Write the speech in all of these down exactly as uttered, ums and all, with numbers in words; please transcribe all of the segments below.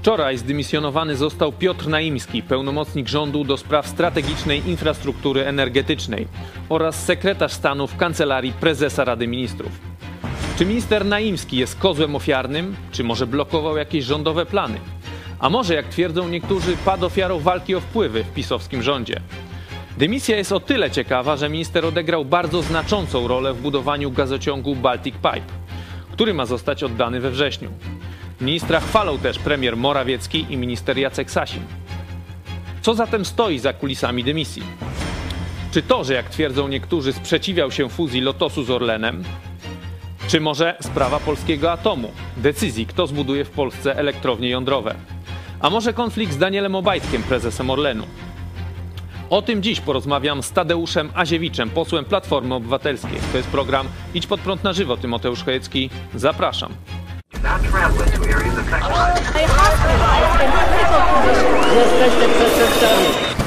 Wczoraj zdymisjonowany został Piotr Naimski, pełnomocnik rządu do spraw strategicznej infrastruktury energetycznej oraz sekretarz stanu w Kancelarii Prezesa Rady Ministrów. Czy minister Naimski jest kozłem ofiarnym, czy może blokował jakieś rządowe plany? A może, jak twierdzą niektórzy, padł ofiarą walki o wpływy w pisowskim rządzie? Dymisja jest o tyle ciekawa, że minister odegrał bardzo znaczącą rolę w budowaniu gazociągu Baltic Pipe, który ma zostać oddany we wrześniu. Ministra chwalą też premier Morawiecki i minister Jacek Sasin. Co zatem stoi za kulisami dymisji? Czy to, że jak twierdzą niektórzy, sprzeciwiał się fuzji Lotosu z Orlenem? Czy może sprawa polskiego atomu, decyzji, kto zbuduje w Polsce elektrownie jądrowe? A może konflikt z Danielem Obajtkiem, prezesem Orlenu? O tym dziś porozmawiam z Tadeuszem Aziewiczem, posłem Platformy Obywatelskiej. To jest program Idź pod prąd na żywo. Tymoteusz Chojecki. Zapraszam. Jesteście przestępcami.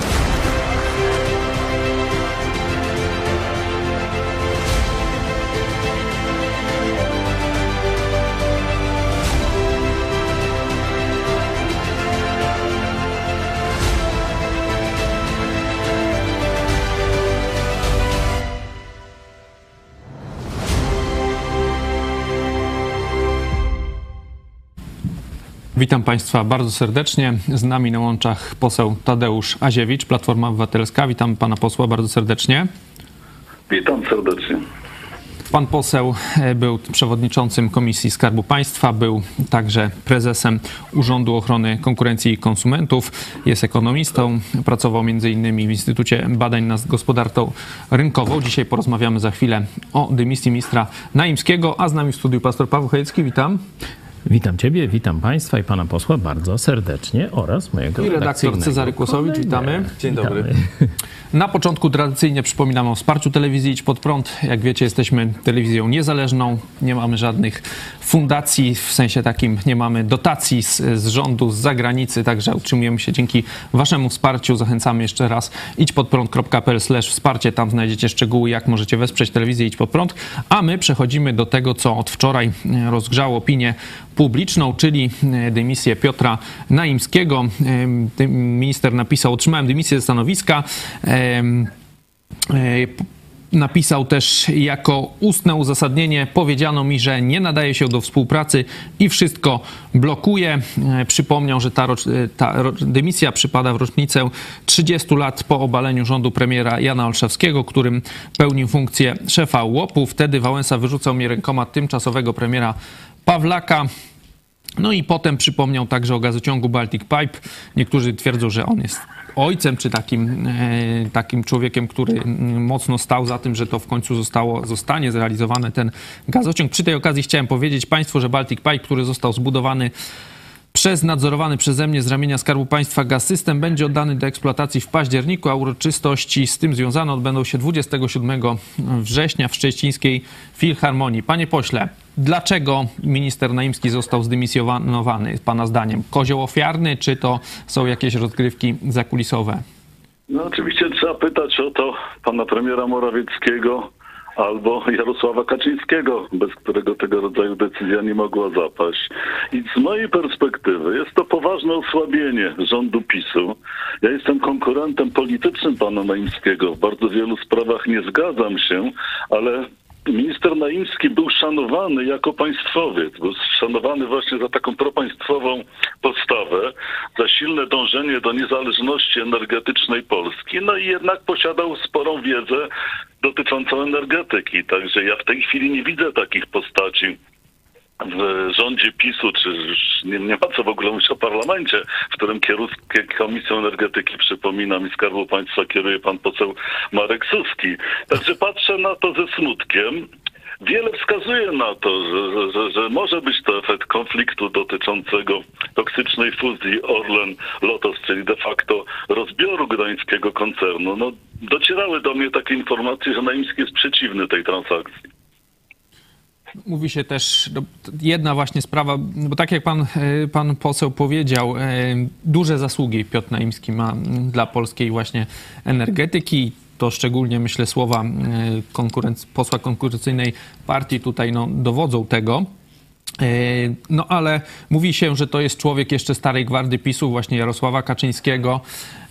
Witam Państwa bardzo serdecznie. Z nami na łączach poseł Tadeusz Aziewicz, Platforma Obywatelska. Witam Pana posła bardzo serdecznie. Witam serdecznie. Pan poseł był przewodniczącym Komisji Skarbu Państwa, był także prezesem Urzędu Ochrony Konkurencji i Konsumentów, jest ekonomistą, pracował między innymi w Instytucie Badań nad Gospodarką Rynkową. Dzisiaj porozmawiamy za chwilę o dymisji ministra Naimskiego, a z nami w studiu pastor Paweł Chojecki. Witam. Witam Ciebie, witam Państwa i Pana posła bardzo serdecznie oraz mojego i redaktor Cezary Kłosowicz. Witamy. Dzień dobry. Witamy. Na początku tradycyjnie przypominam o wsparciu telewizji Idź Pod Prąd. Jak wiecie, jesteśmy telewizją niezależną, nie mamy żadnych fundacji, w sensie takim nie mamy dotacji z, z rządu, z zagranicy, także utrzymujemy się dzięki Waszemu wsparciu. Zachęcamy jeszcze raz idźpodprąd kropka p l slash wsparcie, tam znajdziecie szczegóły, jak możecie wesprzeć telewizję Idź Pod Prąd, a my przechodzimy do tego, co od wczoraj rozgrzało opinię publiczną, czyli dymisję Piotra Naimskiego. Minister napisał: otrzymałem dymisję ze stanowiska. Napisał też jako ustne uzasadnienie: powiedziano mi, że nie nadaje się do współpracy i wszystko blokuje. Przypomniał, że ta, ta dymisja przypada w rocznicę trzydziestu lat po obaleniu rządu premiera Jana Olszewskiego, którym pełnił funkcję szefa łopu. Wtedy Wałęsa wyrzucał mnie rękoma tymczasowego premiera Pawlaka. No i potem przypomniał także o gazociągu Baltic Pipe. Niektórzy twierdzą, że on jest ojcem, czy takim, e, takim człowiekiem, który mocno stał za tym, że to w końcu zostało, zostanie zrealizowany ten gazociąg. Przy tej okazji chciałem powiedzieć Państwu, że Baltic Pipe, który został zbudowany przez nadzorowany przeze mnie z ramienia Skarbu Państwa Gaz-System, będzie oddany do eksploatacji w październiku, a uroczystości z tym związane odbędą się dwudziestego siódmego września w Szczecińskiej Filharmonii. Panie pośle, dlaczego minister Naimski został zdymisjonowany, Pana zdaniem? Kozioł ofiarny, czy to są jakieś rozgrywki zakulisowe? No oczywiście trzeba pytać o to pana premiera Morawieckiego albo Jarosława Kaczyńskiego, bez którego tego rodzaju decyzja nie mogła zapaść. I z mojej perspektywy jest to poważne osłabienie rządu PiSu. Ja jestem konkurentem politycznym pana Naimskiego. W bardzo wielu sprawach nie zgadzam się, ale minister Naimski był szanowany jako państwowiec. Był szanowany właśnie za taką propaństwową postawę, za silne dążenie do niezależności energetycznej Polski. No i jednak posiadał sporą wiedzę dotyczącą energetyki. Także ja w tej chwili nie widzę takich postaci w rządzie PiSu, czy nie, nie ma co w ogóle mówić o parlamencie, w którym kierownictwo Komisją Energetyki, przypominam, i Skarbu Państwa kieruje pan poseł Marek Suski. Także patrzę na to ze smutkiem. Wiele wskazuje na to, że, że, że może być to efekt konfliktu dotyczącego toksycznej fuzji Orlen-Lotos, czyli de facto rozbioru gdańskiego koncernu. No, docierały do mnie takie informacje, że Naimski jest przeciwny tej transakcji. Mówi się też, jedna właśnie sprawa, bo tak jak pan, pan poseł powiedział, duże zasługi Piotr Naimski ma dla polskiej właśnie energetyki. To szczególnie, myślę, słowa konkurenc- posła konkurencyjnej partii tutaj no, dowodzą tego. No ale mówi się, że to jest człowiek jeszcze starej gwardii PiSu, właśnie Jarosława Kaczyńskiego,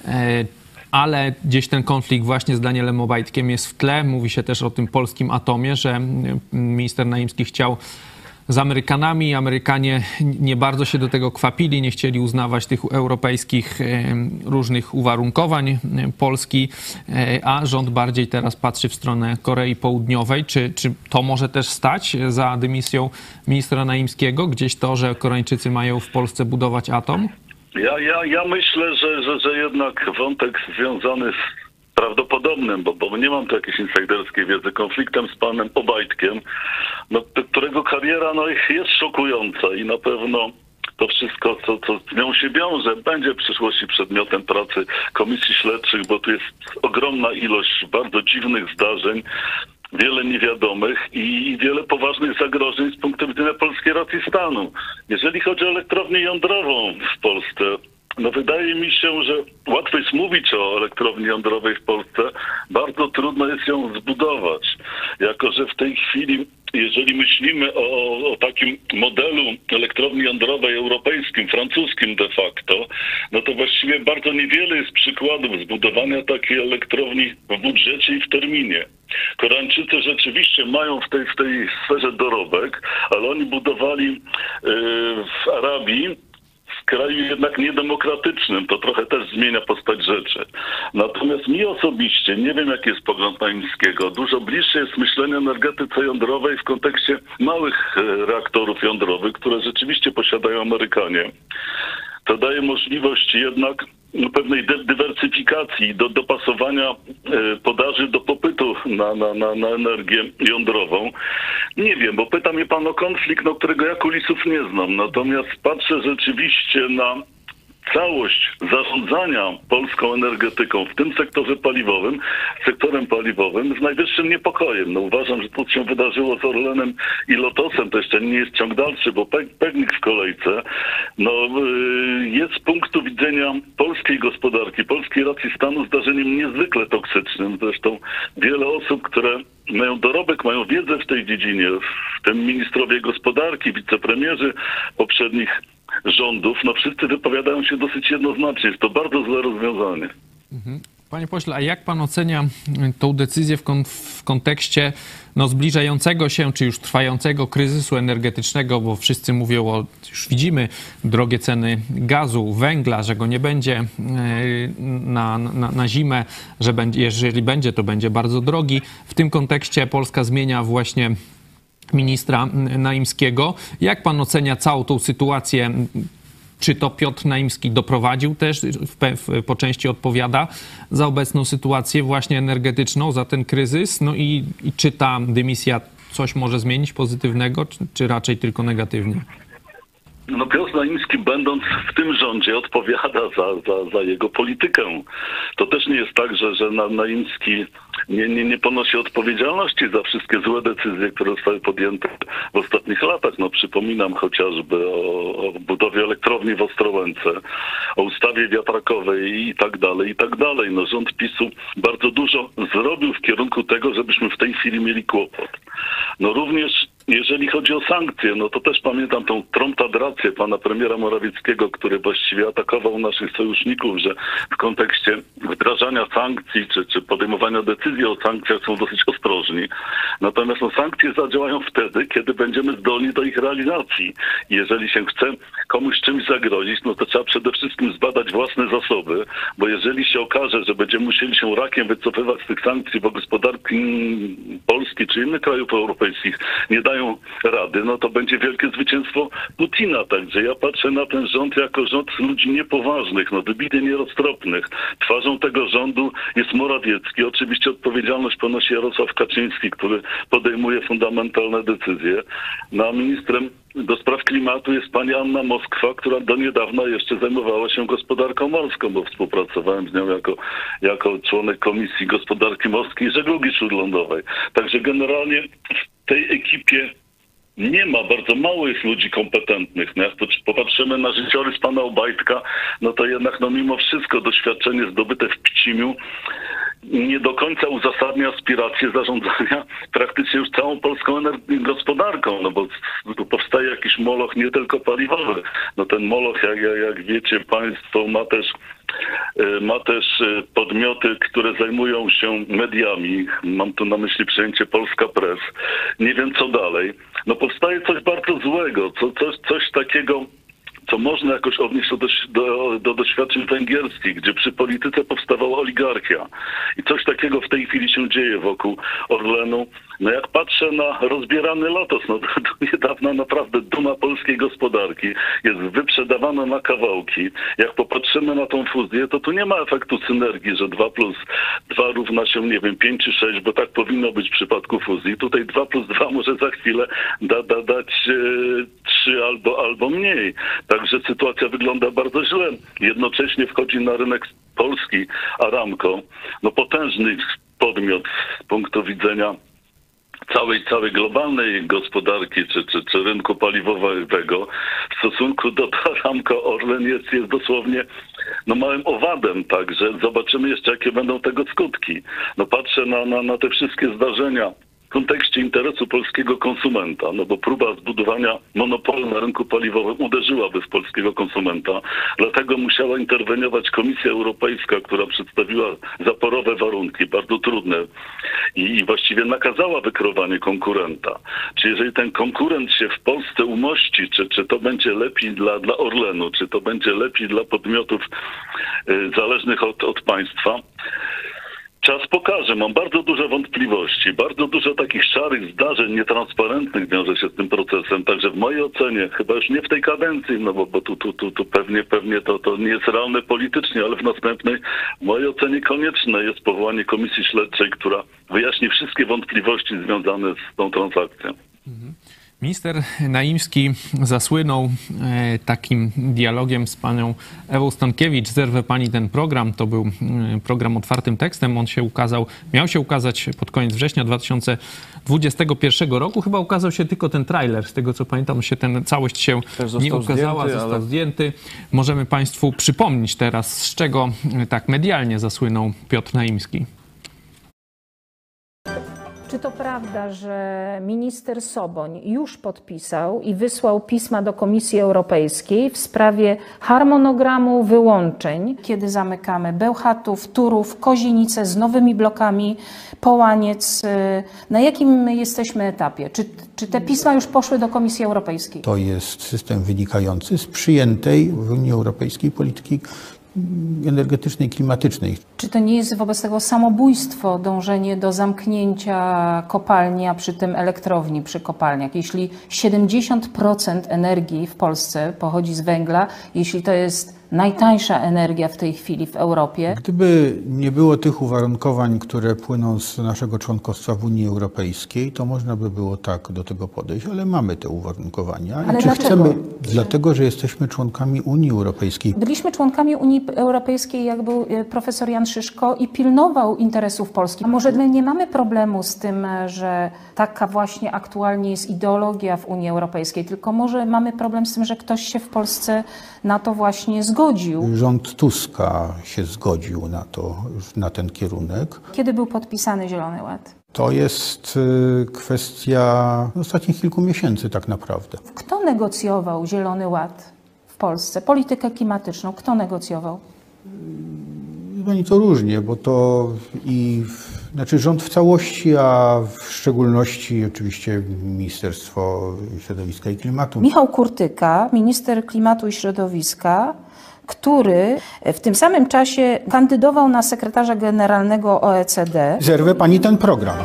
ale gdzieś ten konflikt właśnie z Danielem Obajtkiem jest w tle. Mówi się też o tym polskim atomie, że minister Naimski chciał z Amerykanami. Amerykanie nie bardzo się do tego kwapili, nie chcieli uznawać tych europejskich różnych uwarunkowań Polski, a rząd bardziej teraz patrzy w stronę Korei Południowej. Czy, czy to może też stać za dymisją ministra Naimskiego? Gdzieś to, że Koreańczycy mają w Polsce budować atom? Ja, ja, ja myślę, że, że, że jednak wątek związany z prawdopodobnym, bo, bo nie mam tu jakiejś insajderskiej wiedzy, konfliktem z panem Obajtkiem, no, którego kariera no, jest szokująca i na pewno to wszystko, co, co z nią się wiąże, będzie w przyszłości przedmiotem pracy komisji śledczych, bo tu jest ogromna ilość bardzo dziwnych zdarzeń, wiele niewiadomych i wiele poważnych zagrożeń z punktu widzenia polskiej racji stanu. Jeżeli chodzi o elektrownię jądrową w Polsce, no wydaje mi się, że łatwo jest mówić o elektrowni jądrowej w Polsce, bardzo trudno jest ją zbudować. Jako że w tej chwili, jeżeli myślimy o, o takim modelu elektrowni jądrowej europejskim, francuskim de facto, no to właściwie bardzo niewiele jest przykładów zbudowania takiej elektrowni w budżecie i w terminie. Koreańczycy rzeczywiście mają w tej, w tej sferze dorobek, ale oni budowali yy, w Arabii, w kraju jednak niedemokratycznym, to trochę też zmienia postać rzeczy. Natomiast mi osobiście, nie wiem jaki jest pogląd Naimskiego, dużo bliższe jest myślenie o energetyce jądrowej w kontekście małych reaktorów jądrowych, które rzeczywiście posiadają Amerykanie. To daje możliwość jednak pewnej dywersyfikacji, do dopasowania podaży do popytu na, na, na, na energię jądrową. Nie wiem, bo pyta mnie pan o konflikt, no, którego ja kulisów nie znam. Natomiast patrzę rzeczywiście na całość zarządzania polską energetyką w tym sektorze paliwowym, sektorem paliwowym z najwyższym niepokojem. No uważam, że to się wydarzyło z Orlenem i Lotosem, to jeszcze nie jest ciąg dalszy, bo Pegnik w kolejce, no jest z punktu widzenia polskiej gospodarki, polskiej racji stanu zdarzeniem niezwykle toksycznym. Zresztą wiele osób, które mają dorobek, mają wiedzę w tej dziedzinie, w tym ministrowie gospodarki, wicepremierzy poprzednich rządów, no wszyscy wypowiadają się dosyć jednoznacznie. Jest to bardzo złe rozwiązanie. Panie pośle, a jak pan ocenia tą decyzję w, kon- w kontekście no, zbliżającego się, czy już trwającego kryzysu energetycznego, bo wszyscy mówią o, już widzimy, drogie ceny gazu, węgla, że go nie będzie na, na, na zimę, że będzie, jeżeli będzie, to będzie bardzo drogi. W tym kontekście Polska zmienia właśnie ministra Naimskiego. Jak pan ocenia całą tą sytuację? Czy to Piotr Naimski doprowadził też, w, w, po części odpowiada za obecną sytuację właśnie energetyczną, za ten kryzys? No i, i czy ta dymisja coś może zmienić pozytywnego, czy, czy raczej tylko negatywnie? No Piotr Naimski, będąc w tym rządzie, odpowiada za, za, za jego politykę. To też nie jest tak, że, że Naimski nie, nie, nie ponosi odpowiedzialności za wszystkie złe decyzje, które zostały podjęte w ostatnich latach. No przypominam chociażby o, o budowie elektrowni w Ostrołęce, o ustawie wiatrakowej i tak dalej, i tak dalej. No rząd PiSu bardzo dużo zrobił w kierunku tego, żebyśmy w tej chwili mieli kłopot. No również jeżeli chodzi o sankcje, no to też pamiętam tą tromtadrację pana premiera Morawieckiego, który właściwie atakował naszych sojuszników, że w kontekście wdrażania sankcji czy, czy podejmowania decyzji o sankcjach są dosyć ostrożni. Natomiast no, sankcje zadziałają wtedy, kiedy będziemy zdolni do ich realizacji. I jeżeli się chce komuś czymś zagrozić, no to trzeba przede wszystkim zbadać własne zasoby, bo jeżeli się okaże, że będziemy musieli się rakiem wycofywać z tych sankcji, bo gospodarki Polski czy innych krajów europejskich nie dają rady, no to będzie wielkie zwycięstwo Putina. Także ja patrzę na ten rząd jako rząd ludzi niepoważnych, no wybitnie nieroztropnych. Twarzą tego rządu jest Morawiecki. Oczywiście odpowiedzialność ponosi Jarosław Kaczyński, który podejmuje fundamentalne decyzje. No a ministrem do spraw klimatu jest pani Anna Moskwa, która do niedawna jeszcze zajmowała się gospodarką morską, bo współpracowałem z nią jako, jako członek Komisji Gospodarki Morskiej i Żeglugi Śródlądowej. Także generalnie w tej ekipie nie ma, bardzo mało jest ludzi kompetentnych. No jak popatrzymy na życiorys pana Obajtka, no to jednak no mimo wszystko doświadczenie zdobyte w Pcimiu nie do końca uzasadnia aspiracje zarządzania praktycznie już całą polską ener- gospodarką, no bo tu powstaje jakiś moloch nie tylko paliwowy. No ten moloch, jak, jak wiecie państwo, ma też, ma też podmioty, które zajmują się mediami. Mam tu na myśli przejęcie Polska Press. Nie wiem co dalej. No powstaje coś bardzo złego, co, coś, coś takiego, co można jakoś odnieść do, do, do doświadczeń węgierskich, gdzie przy polityce powstawała oligarchia. I coś takiego w tej chwili się dzieje wokół Orlenu. No jak patrzę na rozbierany Lotos, no to, to niedawna naprawdę duma polskiej gospodarki jest wyprzedawana na kawałki. Jak popatrzymy na tą fuzję, to tu nie ma efektu synergii, że dwa plus dwa równa się, nie wiem, pięć czy sześć, bo tak powinno być w przypadku fuzji. Tutaj dwa plus dwa może za chwilę da, da, dać trzy albo, albo mniej. Także sytuacja wygląda bardzo źle. Jednocześnie wchodzi na rynek polski Aramco, no potężny podmiot z punktu widzenia całej, całej globalnej gospodarki czy, czy, czy rynku paliwowego. W stosunku do Aramco Orlen jest, jest dosłownie no małym owadem, także zobaczymy jeszcze, jakie będą tego skutki. No patrzę na, na, na te wszystkie zdarzenia w kontekście interesu polskiego konsumenta, no bo próba zbudowania monopolu na rynku paliwowym uderzyłaby w polskiego konsumenta. Dlatego musiała interweniować Komisja Europejska, która przedstawiła zaporowe warunki, bardzo trudne i, i właściwie nakazała wykreowanie konkurenta. Czy jeżeli ten konkurent się w Polsce umości, czy, czy to będzie lepiej dla, dla Orlenu, czy to będzie lepiej dla podmiotów y, zależnych od, od państwa, czas pokaże. Mam bardzo duże wątpliwości, bardzo dużo takich szarych zdarzeń, nietransparentnych wiąże się z tym procesem. Także w mojej ocenie, chyba już nie w tej kadencji, no bo, bo tu, tu, tu, tu pewnie, pewnie to, to nie jest realne politycznie, ale w następnej, w mojej ocenie konieczne jest powołanie komisji śledczej, która wyjaśni wszystkie wątpliwości związane z tą transakcją. Mhm. Minister Naimski zasłynął e, takim dialogiem z panią Ewą Stankiewicz. Zerwę pani ten program. To był e, program otwartym tekstem. On się ukazał, miał się ukazać pod koniec września dwa tysiące dwudziestego pierwszego roku. Chyba ukazał się tylko ten trailer. Z tego co pamiętam, się ten całość się nie ukazała, zdjęty, został ale... zdjęty. Możemy państwu przypomnieć teraz, z czego e, tak medialnie zasłynął Piotr Naimski. Czy to prawda, że minister Soboń już podpisał i wysłał pisma do Komisji Europejskiej w sprawie harmonogramu wyłączeń, kiedy zamykamy Bełchatów, Turów, Kozienicę z nowymi blokami, Połaniec? Na jakim jesteśmy etapie? Czy, czy te pisma już poszły do Komisji Europejskiej? To jest system wynikający z przyjętej w Unii Europejskiej polityki energetycznej, klimatycznej. Czy to nie jest wobec tego samobójstwo, dążenie do zamknięcia kopalni, a przy tym elektrowni przy kopalniach? Jeśli siedemdziesiąt procent energii w Polsce pochodzi z węgla, jeśli to jest najtańsza energia w tej chwili w Europie. Gdyby nie było tych uwarunkowań, które płyną z naszego członkostwa w Unii Europejskiej, to można by było tak do tego podejść, ale mamy te uwarunkowania. Ale I czy dlaczego? chcemy? Dlatego, że jesteśmy członkami Unii Europejskiej. Byliśmy członkami Unii Europejskiej, jak był profesor Jan Szyszko i pilnował interesów Polski. A może my nie mamy problemu z tym, że taka właśnie aktualnie jest ideologia w Unii Europejskiej, tylko może mamy problem z tym, że ktoś się w Polsce na to właśnie zgodził. Rząd Tuska się zgodził na to, na ten kierunek. Kiedy był podpisany Zielony Ład? To jest kwestia ostatnich kilku miesięcy tak naprawdę. Kto negocjował Zielony Ład w Polsce? Politykę klimatyczną. Kto negocjował? Oni to różnie, bo to i znaczy rząd w całości, a w szczególności oczywiście Ministerstwo Środowiska i Klimatu. Michał Kurtyka, minister klimatu i środowiska, który w tym samym czasie kandydował na sekretarza generalnego O E C D. Zerwę pani ten program.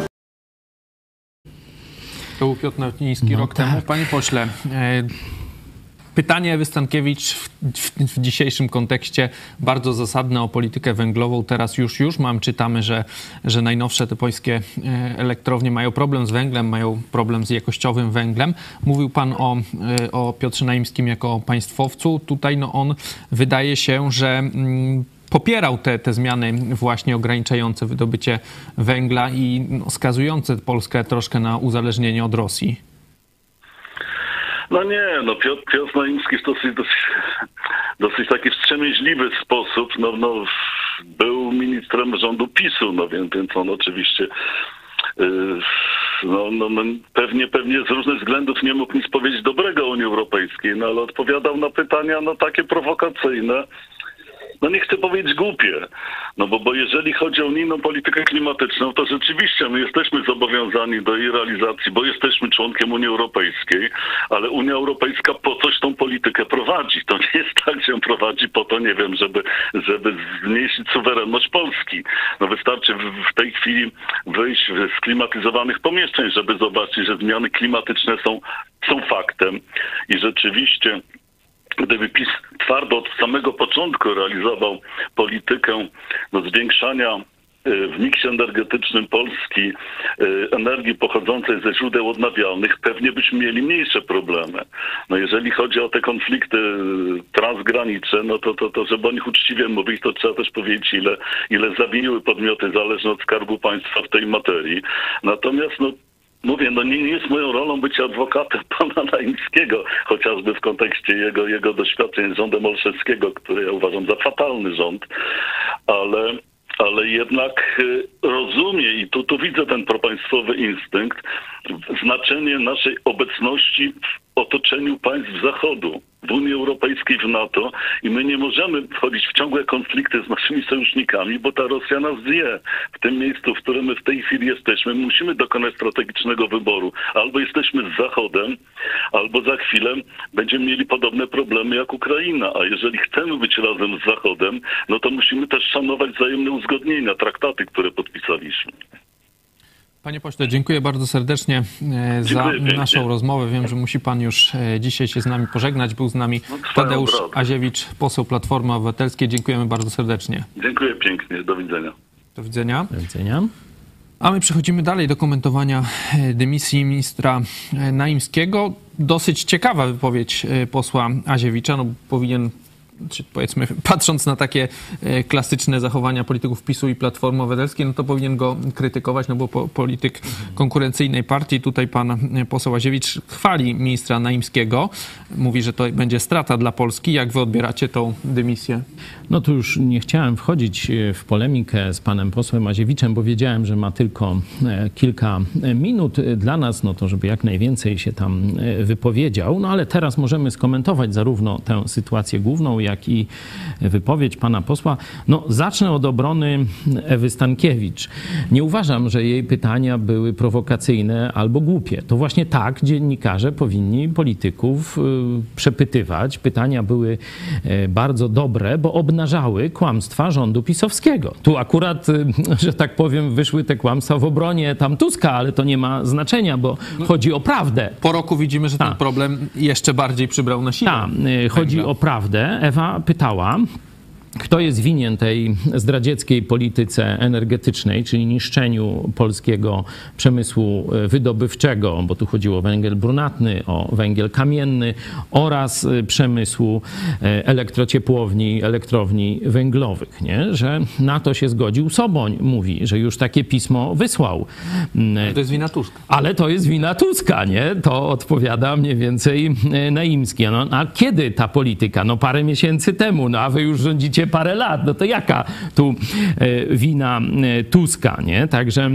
To był Piotr Naimski no rok tak. temu. Panie pośle, e, pytanie Ewy Stankiewicz w, w, w dzisiejszym kontekście bardzo zasadne o politykę węglową. Teraz już, już mam, czytamy, że, że najnowsze te polskie elektrownie mają problem z węglem, mają problem z jakościowym węglem. Mówił pan o, o Piotrze Naimskim jako państwowcu. Tutaj no on wydaje się, że mm, popierał te, te zmiany właśnie ograniczające wydobycie węgla i no, skazujące Polskę troszkę na uzależnienie od Rosji. No nie, no Piotr, Piotr Naimski w dosyć, dosyć, dosyć taki wstrzemięźliwy sposób, no, no był ministrem rządu PiSu, no więc, więc on oczywiście no, no, no, pewnie, pewnie z różnych względów nie mógł nic powiedzieć dobrego o Unii Europejskiej, no ale odpowiadał na pytania no takie prowokacyjne. No nie chcę powiedzieć głupie, no bo, bo jeżeli chodzi o unijną politykę klimatyczną, to rzeczywiście my jesteśmy zobowiązani do jej realizacji, bo jesteśmy członkiem Unii Europejskiej, ale Unia Europejska po coś tą politykę prowadzi. To nie jest tak, że ją prowadzi po to, nie wiem, żeby, żeby zmniejszyć suwerenność Polski. No wystarczy w, w tej chwili wyjść z klimatyzowanych pomieszczeń, żeby zobaczyć, że zmiany klimatyczne są, są faktem i rzeczywiście gdyby PiS twardo od samego początku realizował politykę no, zwiększania w miksie energetycznym Polski energii pochodzącej ze źródeł odnawialnych, pewnie byśmy mieli mniejsze problemy. No jeżeli chodzi o te konflikty transgraniczne, no to, to, to żeby o nich uczciwie mówić, to trzeba też powiedzieć, ile, ile zawiniły podmioty zależne od Skarbu Państwa w tej materii. Natomiast no, mówię, no nie, nie jest moją rolą być adwokatem pana Naimskiego, chociażby w kontekście jego, jego doświadczeń z rządem Olszewskiego, który ja uważam za fatalny rząd, ale, ale jednak rozumie i tu, tu widzę ten propaństwowy instynkt, znaczenie naszej obecności w otoczeniu państw Zachodu, w Unii Europejskiej, w NATO i my nie możemy wchodzić w ciągłe konflikty z naszymi sojusznikami, bo ta Rosja nas zje. W tym miejscu, w którym my w tej chwili jesteśmy, musimy dokonać strategicznego wyboru. Albo jesteśmy z Zachodem, albo za chwilę będziemy mieli podobne problemy jak Ukraina. A jeżeli chcemy być razem z Zachodem, no to musimy też szanować wzajemne uzgodnienia, traktaty, które podpisaliśmy. Panie pośle, dziękuję bardzo serdecznie za naszą rozmowę. Wiem, że musi pan już dzisiaj się z nami pożegnać. Był z nami Tadeusz Aziewicz, poseł Platformy Obywatelskiej. Dziękujemy bardzo serdecznie. Dziękuję pięknie. Do widzenia. Do widzenia. Do widzenia. A my przechodzimy dalej do komentowania dymisji ministra Naimskiego. Dosyć ciekawa wypowiedź posła Aziewicza. No, powinien, czy powiedzmy, patrząc na takie klasyczne zachowania polityków PiSu i Platformy Obywatelskiej, no to powinien go krytykować, no bo po, polityk konkurencyjnej partii, tutaj pan poseł Aziewicz chwali ministra Naimskiego, mówi, że to będzie strata dla Polski. Jak wy odbieracie tą dymisję? No tu już nie chciałem wchodzić w polemikę z panem posłem Aziewiczem, bo wiedziałem, że ma tylko kilka minut dla nas, no to żeby jak najwięcej się tam wypowiedział. No ale teraz możemy skomentować zarówno tę sytuację główną, jak i wypowiedź pana posła. No zacznę od obrony Ewy Stankiewicz. Nie uważam, że jej pytania były prowokacyjne albo głupie. To właśnie tak dziennikarze powinni polityków przepytywać. Pytania były bardzo dobre, bo obnażały kłamstwa rządu pisowskiego. Tu akurat, że tak powiem, wyszły te kłamstwa w obronie tam Tuska, ale to nie ma znaczenia, bo chodzi o prawdę. Po roku widzimy, że ten Ta. problem jeszcze bardziej przybrał na sile. Tak, chodzi o prawdę. Ewa pytała, kto jest winien tej zdradzieckiej polityce energetycznej, czyli niszczeniu polskiego przemysłu wydobywczego, bo tu chodziło o węgiel brunatny, o węgiel kamienny oraz przemysłu elektrociepłowni, elektrowni węglowych, nie? Że na to się zgodził Soboń. Mówi, że już takie pismo wysłał. To jest wina Tuska. Ale to jest wina Tuska, nie? To odpowiada mniej więcej Naimski. No, a kiedy ta polityka? No parę miesięcy temu, no a wy już rządzicie parę lat, no to jaka tu wina Tuska, nie? Także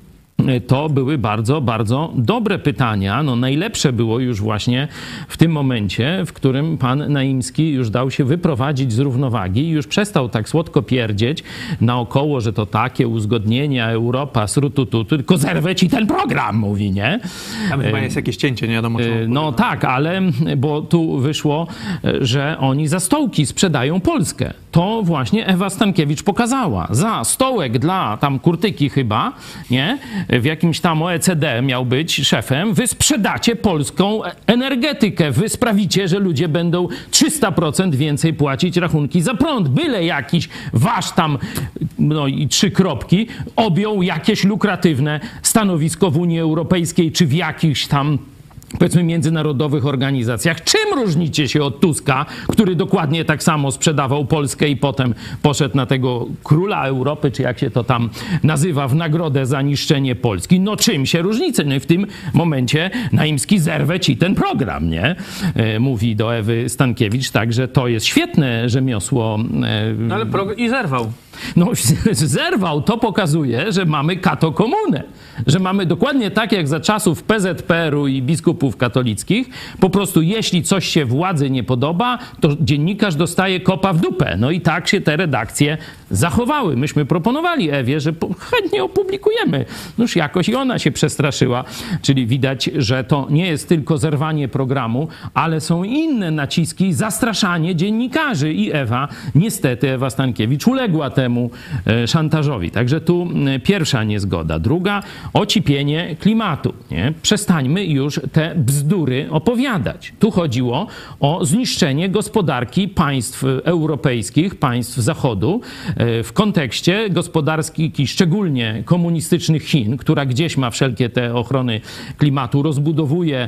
to były bardzo, bardzo dobre pytania. No najlepsze było już właśnie w tym momencie, w którym pan Naimski już dał się wyprowadzić z równowagi i już przestał tak słodko pierdzieć naokoło, że to takie uzgodnienia, Europa, srututu, tylko zerwę ci ten program, mówi, nie? Tam chyba jest jakieś cięcie, nie wiadomo. No tak, ale bo tu wyszło, że oni za stołki sprzedają Polskę. To właśnie Ewa Stankiewicz pokazała. Za stołek dla tam Kurtyki chyba, nie? W jakimś tam O E C D miał być szefem, wy sprzedacie polską energetykę, wy sprawicie, że ludzie będą trzysta procent więcej płacić rachunki za prąd. Byle jakiś wasz tam, no i trzy kropki, objął jakieś lukratywne stanowisko w Unii Europejskiej, czy w jakichś tam powiedzmy, międzynarodowych organizacjach. Czym różnicie się od Tuska, który dokładnie tak samo sprzedawał Polskę i potem poszedł na tego króla Europy, czy jak się to tam nazywa, w nagrodę za niszczenie Polski? No czym się różnice? No i w tym momencie Naimski zerwę ci ten program, nie? E, mówi do Ewy Stankiewicz, tak, że to jest świetne rzemiosło. E, no ale pro... i zerwał. No zerwał, to pokazuje, że mamy katokomunę, że mamy dokładnie tak jak za czasów P Z P R u i biskupów katolickich, po prostu jeśli coś się władzy nie podoba, to dziennikarz dostaje kopa w dupę. No i tak się te redakcje zachowały. Myśmy proponowali Ewie, że chętnie opublikujemy. Noż jakoś i ona się przestraszyła, czyli widać, że to nie jest tylko zerwanie programu, ale są inne naciski, zastraszanie dziennikarzy i Ewa, niestety Ewa Stankiewicz uległa temu szantażowi. Także tu pierwsza niezgoda. Druga, ocipienie klimatu. Nie? Przestańmy już te bzdury opowiadać. Tu chodziło o zniszczenie gospodarki państw europejskich, państw Zachodu w kontekście gospodarki szczególnie komunistycznych Chin, która gdzieś ma wszelkie te ochrony klimatu, rozbudowuje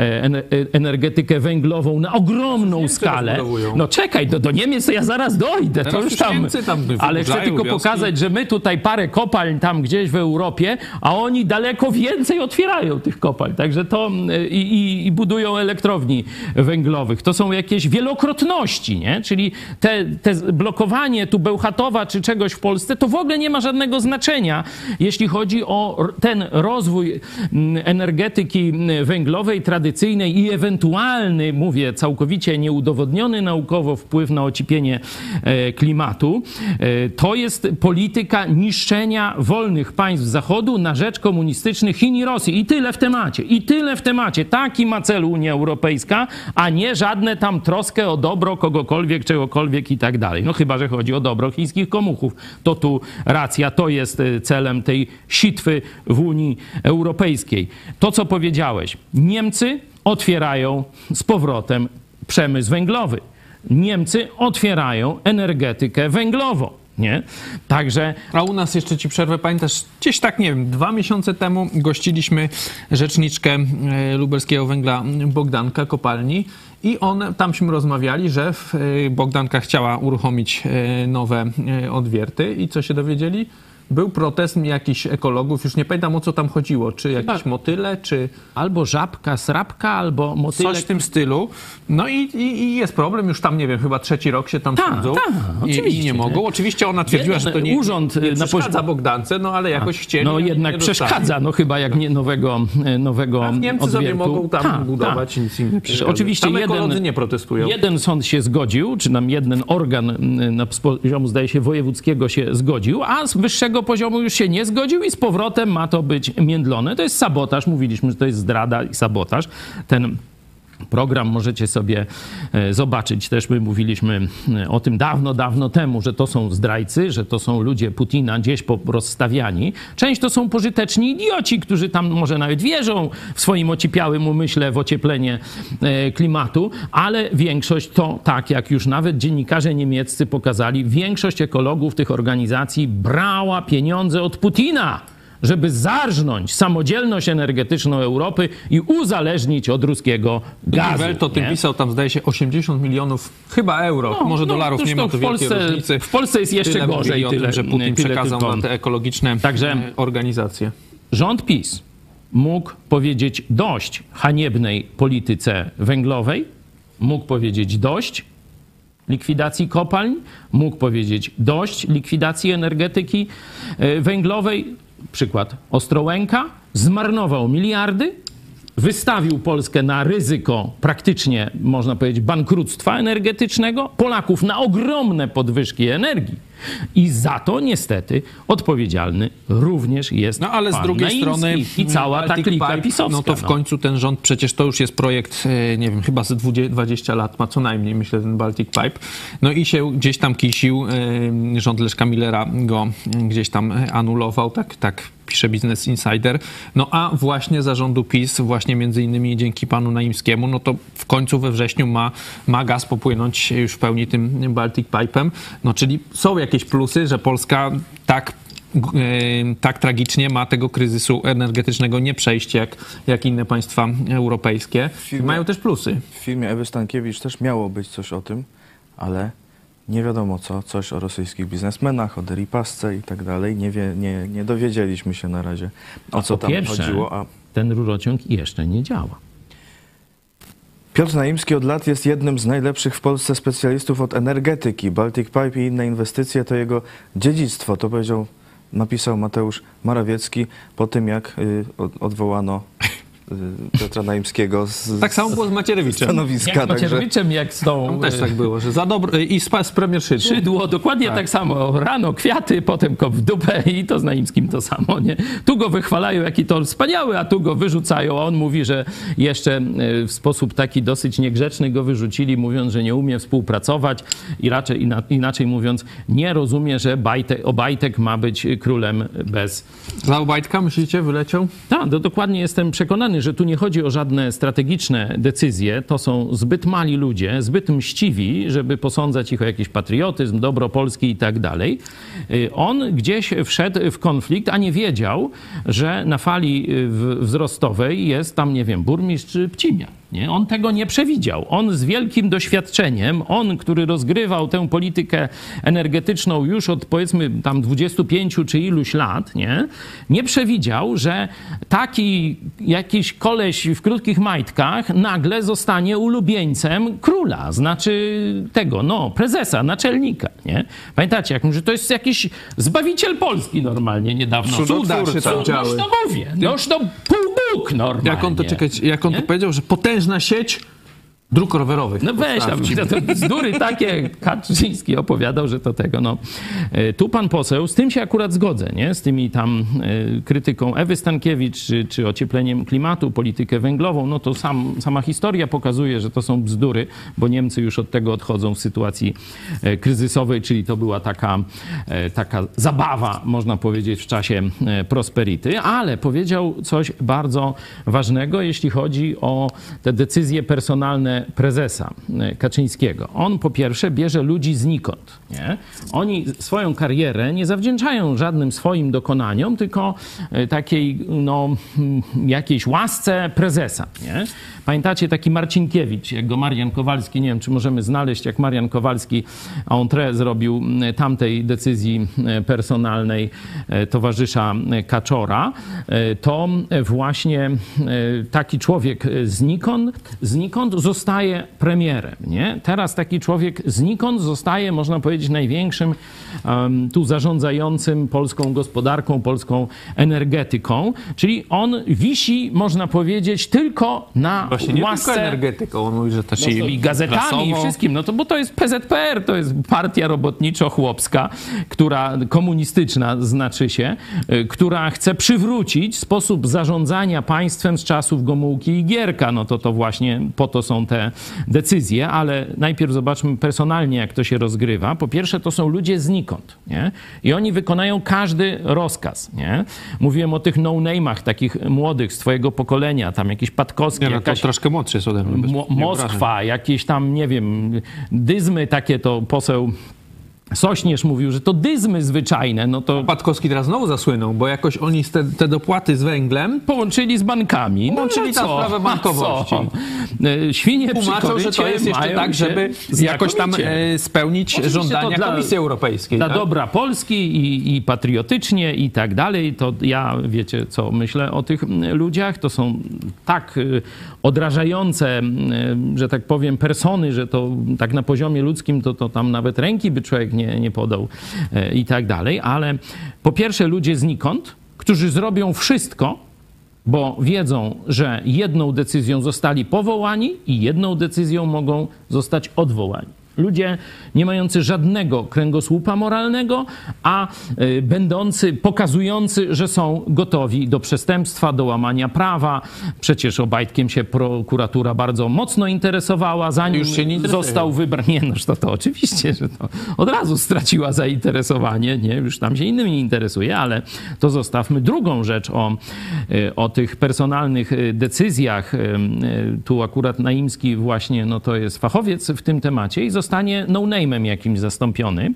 energetykę węglową na ogromną skalę. No czekaj, do, do Niemiec to ja zaraz dojdę. Teraz to już tam, tam ale chcę tylko wioski. pokazać, że my tutaj parę kopalń tam gdzieś w Europie, a oni daleko więcej otwierają tych kopalń. Także to i, i, i budują elektrowni węglowych. To są jakieś wielokrotności, nie? Czyli te, te blokowanie tu Bełchatowa czy czegoś w Polsce, to w ogóle nie ma żadnego znaczenia, jeśli chodzi o ten rozwój energetyki węglowej, tradycyjnej i ewentualny, mówię, całkowicie nieudowodniony naukowo wpływ na ocipienie klimatu. To jest polityka niszczenia wolnych państw Zachodu na rzecz komunistycznych Chin i Rosji. I tyle w temacie. I tyle w temacie. Taki ma cel Unia Europejska, a nie żadne tam troskę o dobro kogokolwiek, czegokolwiek i tak dalej. No chyba, że chodzi o dobro chińskich komuchów. To tu racja, to jest celem tej sitwy w Unii Europejskiej. To, co powiedziałeś. Niemcy otwierają z powrotem przemysł węglowy. Niemcy otwierają energetykę węglową, nie? Także... A u nas, jeszcze ci przerwę, pamiętasz, gdzieś tak, nie wiem, dwa miesiące temu gościliśmy rzeczniczkę lubelskiego węgla Bogdanka Kopalni i on, tamśmy rozmawiali, że Bogdanka chciała uruchomić nowe odwierty i co się dowiedzieli? Był protest jakichś ekologów, już nie pamiętam, o co tam chodziło, czy jakieś motyle, czy... Albo żabka, srabka, albo motyle. Coś w tym stylu. No i, i, i jest problem, już tam, nie wiem, chyba trzeci rok się tam Ta, sądzą ta, i, i nie mogą. Nie? Oczywiście ona twierdziła, Jeden że to nie, urząd nie na przeszkadza poziom... Bogdance, no ale jakoś chcieli. No jednak nie przeszkadza, no chyba jak nie nowego, nowego A Niemcy odwiertu. sobie mogą tam ta, budować, ta. nic im nie przeszkadza. Oczywiście tam jeden, ekolodzy nie protestują. Jeden sąd się zgodził, czy nam jeden organ na poziomu, zdaje się, wojewódzkiego się zgodził, a z wyższego poziomu już się nie zgodził i z powrotem ma to być międlone. To jest sabotaż. Mówiliśmy, że to jest zdrada i sabotaż. Ten program możecie sobie zobaczyć. Też my mówiliśmy o tym dawno, dawno temu, że to są zdrajcy, że to są ludzie Putina gdzieś porozstawiani. Część to są pożyteczni idioci, którzy tam może nawet wierzą w swoim ocipiałym umyśle w ocieplenie klimatu, ale większość to, tak jak już nawet dziennikarze niemieccy pokazali, większość ekologów tych organizacji brała pieniądze od Putina, żeby zarżnąć samodzielność energetyczną Europy i uzależnić od ruskiego gazu. Welt o tym nie? pisał, tam zdaje się osiemdziesiąt milionów chyba euro, no, może no, dolarów, nie ma tu wielkiej Polsce, różnicy. W Polsce jest jeszcze tyle gorzej. O tyle, tym, że Putin tyle przekazał tylko. na te ekologiczne Także organizacje. Rząd PiS mógł powiedzieć dość haniebnej polityce węglowej, mógł powiedzieć dość likwidacji kopalń, mógł powiedzieć dość likwidacji energetyki węglowej. Przykład Ostrołęka, zmarnował miliardy, wystawił Polskę na ryzyko praktycznie, można powiedzieć, bankructwa energetycznego, Polaków na ogromne podwyżki energii i za to niestety odpowiedzialny również jest No ale z pan drugiej Naimski strony i cała ta Baltic klika Pipe, pisowska. no to w no. końcu ten rząd, przecież to już jest projekt, nie wiem, chyba z dwadzieścia lat ma co najmniej, myślę, ten Baltic Pipe. No i się gdzieś tam kisił, rząd Leszka Millera go gdzieś tam anulował, tak, tak pisze Business Insider. No a właśnie zarządu PiS, właśnie między innymi dzięki panu Naimskiemu, no to w końcu we wrześniu ma, ma gaz popłynąć już w pełni tym Baltic Pipe'em. No czyli są jakieś plusy, że Polska tak tak tragicznie ma tego kryzysu energetycznego nie przejść jak, jak inne państwa europejskie. Firmie, Mają też plusy. W filmie Ewy Stankiewicz też miało być coś o tym, ale nie wiadomo co, coś o rosyjskich biznesmenach, o Deripasce i tak dalej. Nie, wie, nie, nie dowiedzieliśmy się na razie, o co po tam pierwsze, chodziło. A ten rurociąg jeszcze nie działa. Piotr Naimski od lat jest jednym z najlepszych w Polsce specjalistów od energetyki. Baltic Pipe i inne inwestycje to jego dziedzictwo. To powiedział, napisał Mateusz Morawiecki po tym, jak y, odwołano y, Piotra Naimskiego z, Tak samo było z Macierewiczem. stanowiska. Jak z Także Macierewiczem, jak z tą... Tam też tak było, że za dobro... I z, z premier Szydło. Szydło, dokładnie tak. tak samo. Rano kwiaty, potem kop w dupę i to z Naimskim to samo, nie? Tu go wychwalają, jaki to wspaniały, a tu go wyrzucają, a on mówi, że jeszcze w sposób taki dosyć niegrzeczny go wyrzucili, mówiąc, że nie umie współpracować i raczej inaczej mówiąc, nie rozumie, że Bajtek, Obajtek ma być królem bez... Za Obajtka, myślicie, wyleciał? Tak, to dokładnie jestem przekonany, że tu nie chodzi o żadne strategiczne decyzje. To są zbyt mali ludzie, zbyt mściwi, żeby posądzać ich o jakiś patriotyzm, dobro Polski i tak dalej. On gdzieś wszedł w konflikt, a nie wiedział, że na fali wzrostowej jest tam, nie wiem, burmistrz Pcimia. Nie? On tego nie przewidział. On z wielkim doświadczeniem, on, który rozgrywał tę politykę energetyczną już od powiedzmy tam dwudziestu pięciu czy iluś lat, nie, nie przewidział, że taki jakiś koleś w krótkich majtkach nagle zostanie ulubieńcem króla, znaczy tego, no, prezesa, naczelnika. Nie? Pamiętacie, jak że to jest jakiś zbawiciel Polski normalnie niedawno. Cuda się tam działy. Noż to mówię, noż to półbóg normalnie. Jak on to, czekać, jak on to powiedział, że potężna sieć dróg rowerowych. No weź tam, to bzdury takie Kaczyński opowiadał, że to tego, no. Tu pan poseł, z tym się akurat zgodzę, nie? Z tymi tam y, krytyką Ewy Stankiewicz, czy, czy ociepleniem klimatu, politykę węglową, no to sam, sama historia pokazuje, że to są bzdury, bo Niemcy już od tego odchodzą w sytuacji y, kryzysowej, czyli to była taka, y, taka zabawa, można powiedzieć, w czasie y, prosperity, ale powiedział coś bardzo ważnego, jeśli chodzi o te decyzje personalne prezesa Kaczyńskiego. On po pierwsze bierze ludzi znikąd. Nie? Oni swoją karierę nie zawdzięczają żadnym swoim dokonaniom, tylko takiej no, jakiejś łasce prezesa. Nie? Pamiętacie taki Marcinkiewicz, jak go Marian Kowalski, nie wiem, czy możemy znaleźć, jak Marian Kowalski entrée zrobił tamtej decyzji personalnej towarzysza Kaczora, to właśnie taki człowiek znikąd, znikąd zostaje premierem. Nie? Teraz taki człowiek znikąd zostaje, można powiedzieć, największym um, tu zarządzającym polską gospodarką, polską energetyką, czyli on wisi, można powiedzieć, tylko na Właśnie nie łasce... tylko energetyką, on mówi, że też No, i gazetami prasowo. i wszystkim, no to bo to jest P Z P R, to jest partia robotniczo-chłopska, która komunistyczna znaczy się, y, która chce przywrócić sposób zarządzania państwem z czasów Gomułki i Gierka. No to to właśnie po to są te decyzje, ale najpierw zobaczmy personalnie, jak to się rozgrywa. Po pierwsze, to są ludzie znikąd, nie? I oni wykonają każdy rozkaz, nie? Mówiłem o tych no-name'ach, takich młodych z twojego pokolenia, tam jakiś Patkowski, Nie, no, jakaś... to troszkę młodszy jest ode mnie. Bez, Mo- nie Moskwa, jakieś tam, nie wiem, dyzmy takie, to poseł Sośnierz mówił, że to dyzmy zwyczajne, no to... Patkowski teraz znowu zasłynął, bo jakoś oni te, te dopłaty z węglem połączyli z bankami. Połączyli no, tę co? sprawę bankowości. Co? Świnie tłumaczą, że to jest jeszcze tak, żeby jakoś tam e, spełnić Oczywiście żądania dla, Komisji Europejskiej. Dla tak? dobra Polski i, i patriotycznie i tak dalej, to ja wiecie, co myślę o tych ludziach. To są tak y, odrażające, y, że tak powiem, persony, że to tak na poziomie ludzkim to, to tam nawet ręki by człowiek nie, nie podał y, i tak dalej. Ale po pierwsze ludzie znikąd, którzy zrobią wszystko, bo wiedzą, że jedną decyzją zostali powołani i jedną decyzją mogą zostać odwołani. Ludzie nie mający żadnego kręgosłupa moralnego, a y, będący, pokazujący, że są gotowi do przestępstwa, do łamania prawa. Przecież Obajtkiem się prokuratura bardzo mocno interesowała, zanim Już się nie interesuje. został wybrany. Nie, no to, to oczywiście, że to od razu straciła zainteresowanie, nie? Już tam się innymi interesuje, ale to zostawmy. Drugą rzecz o, y, o tych personalnych y, decyzjach. Y, y, tu akurat Naimski właśnie, no to jest fachowiec w tym temacie i został zostanie no-name'em jakimś zastąpiony,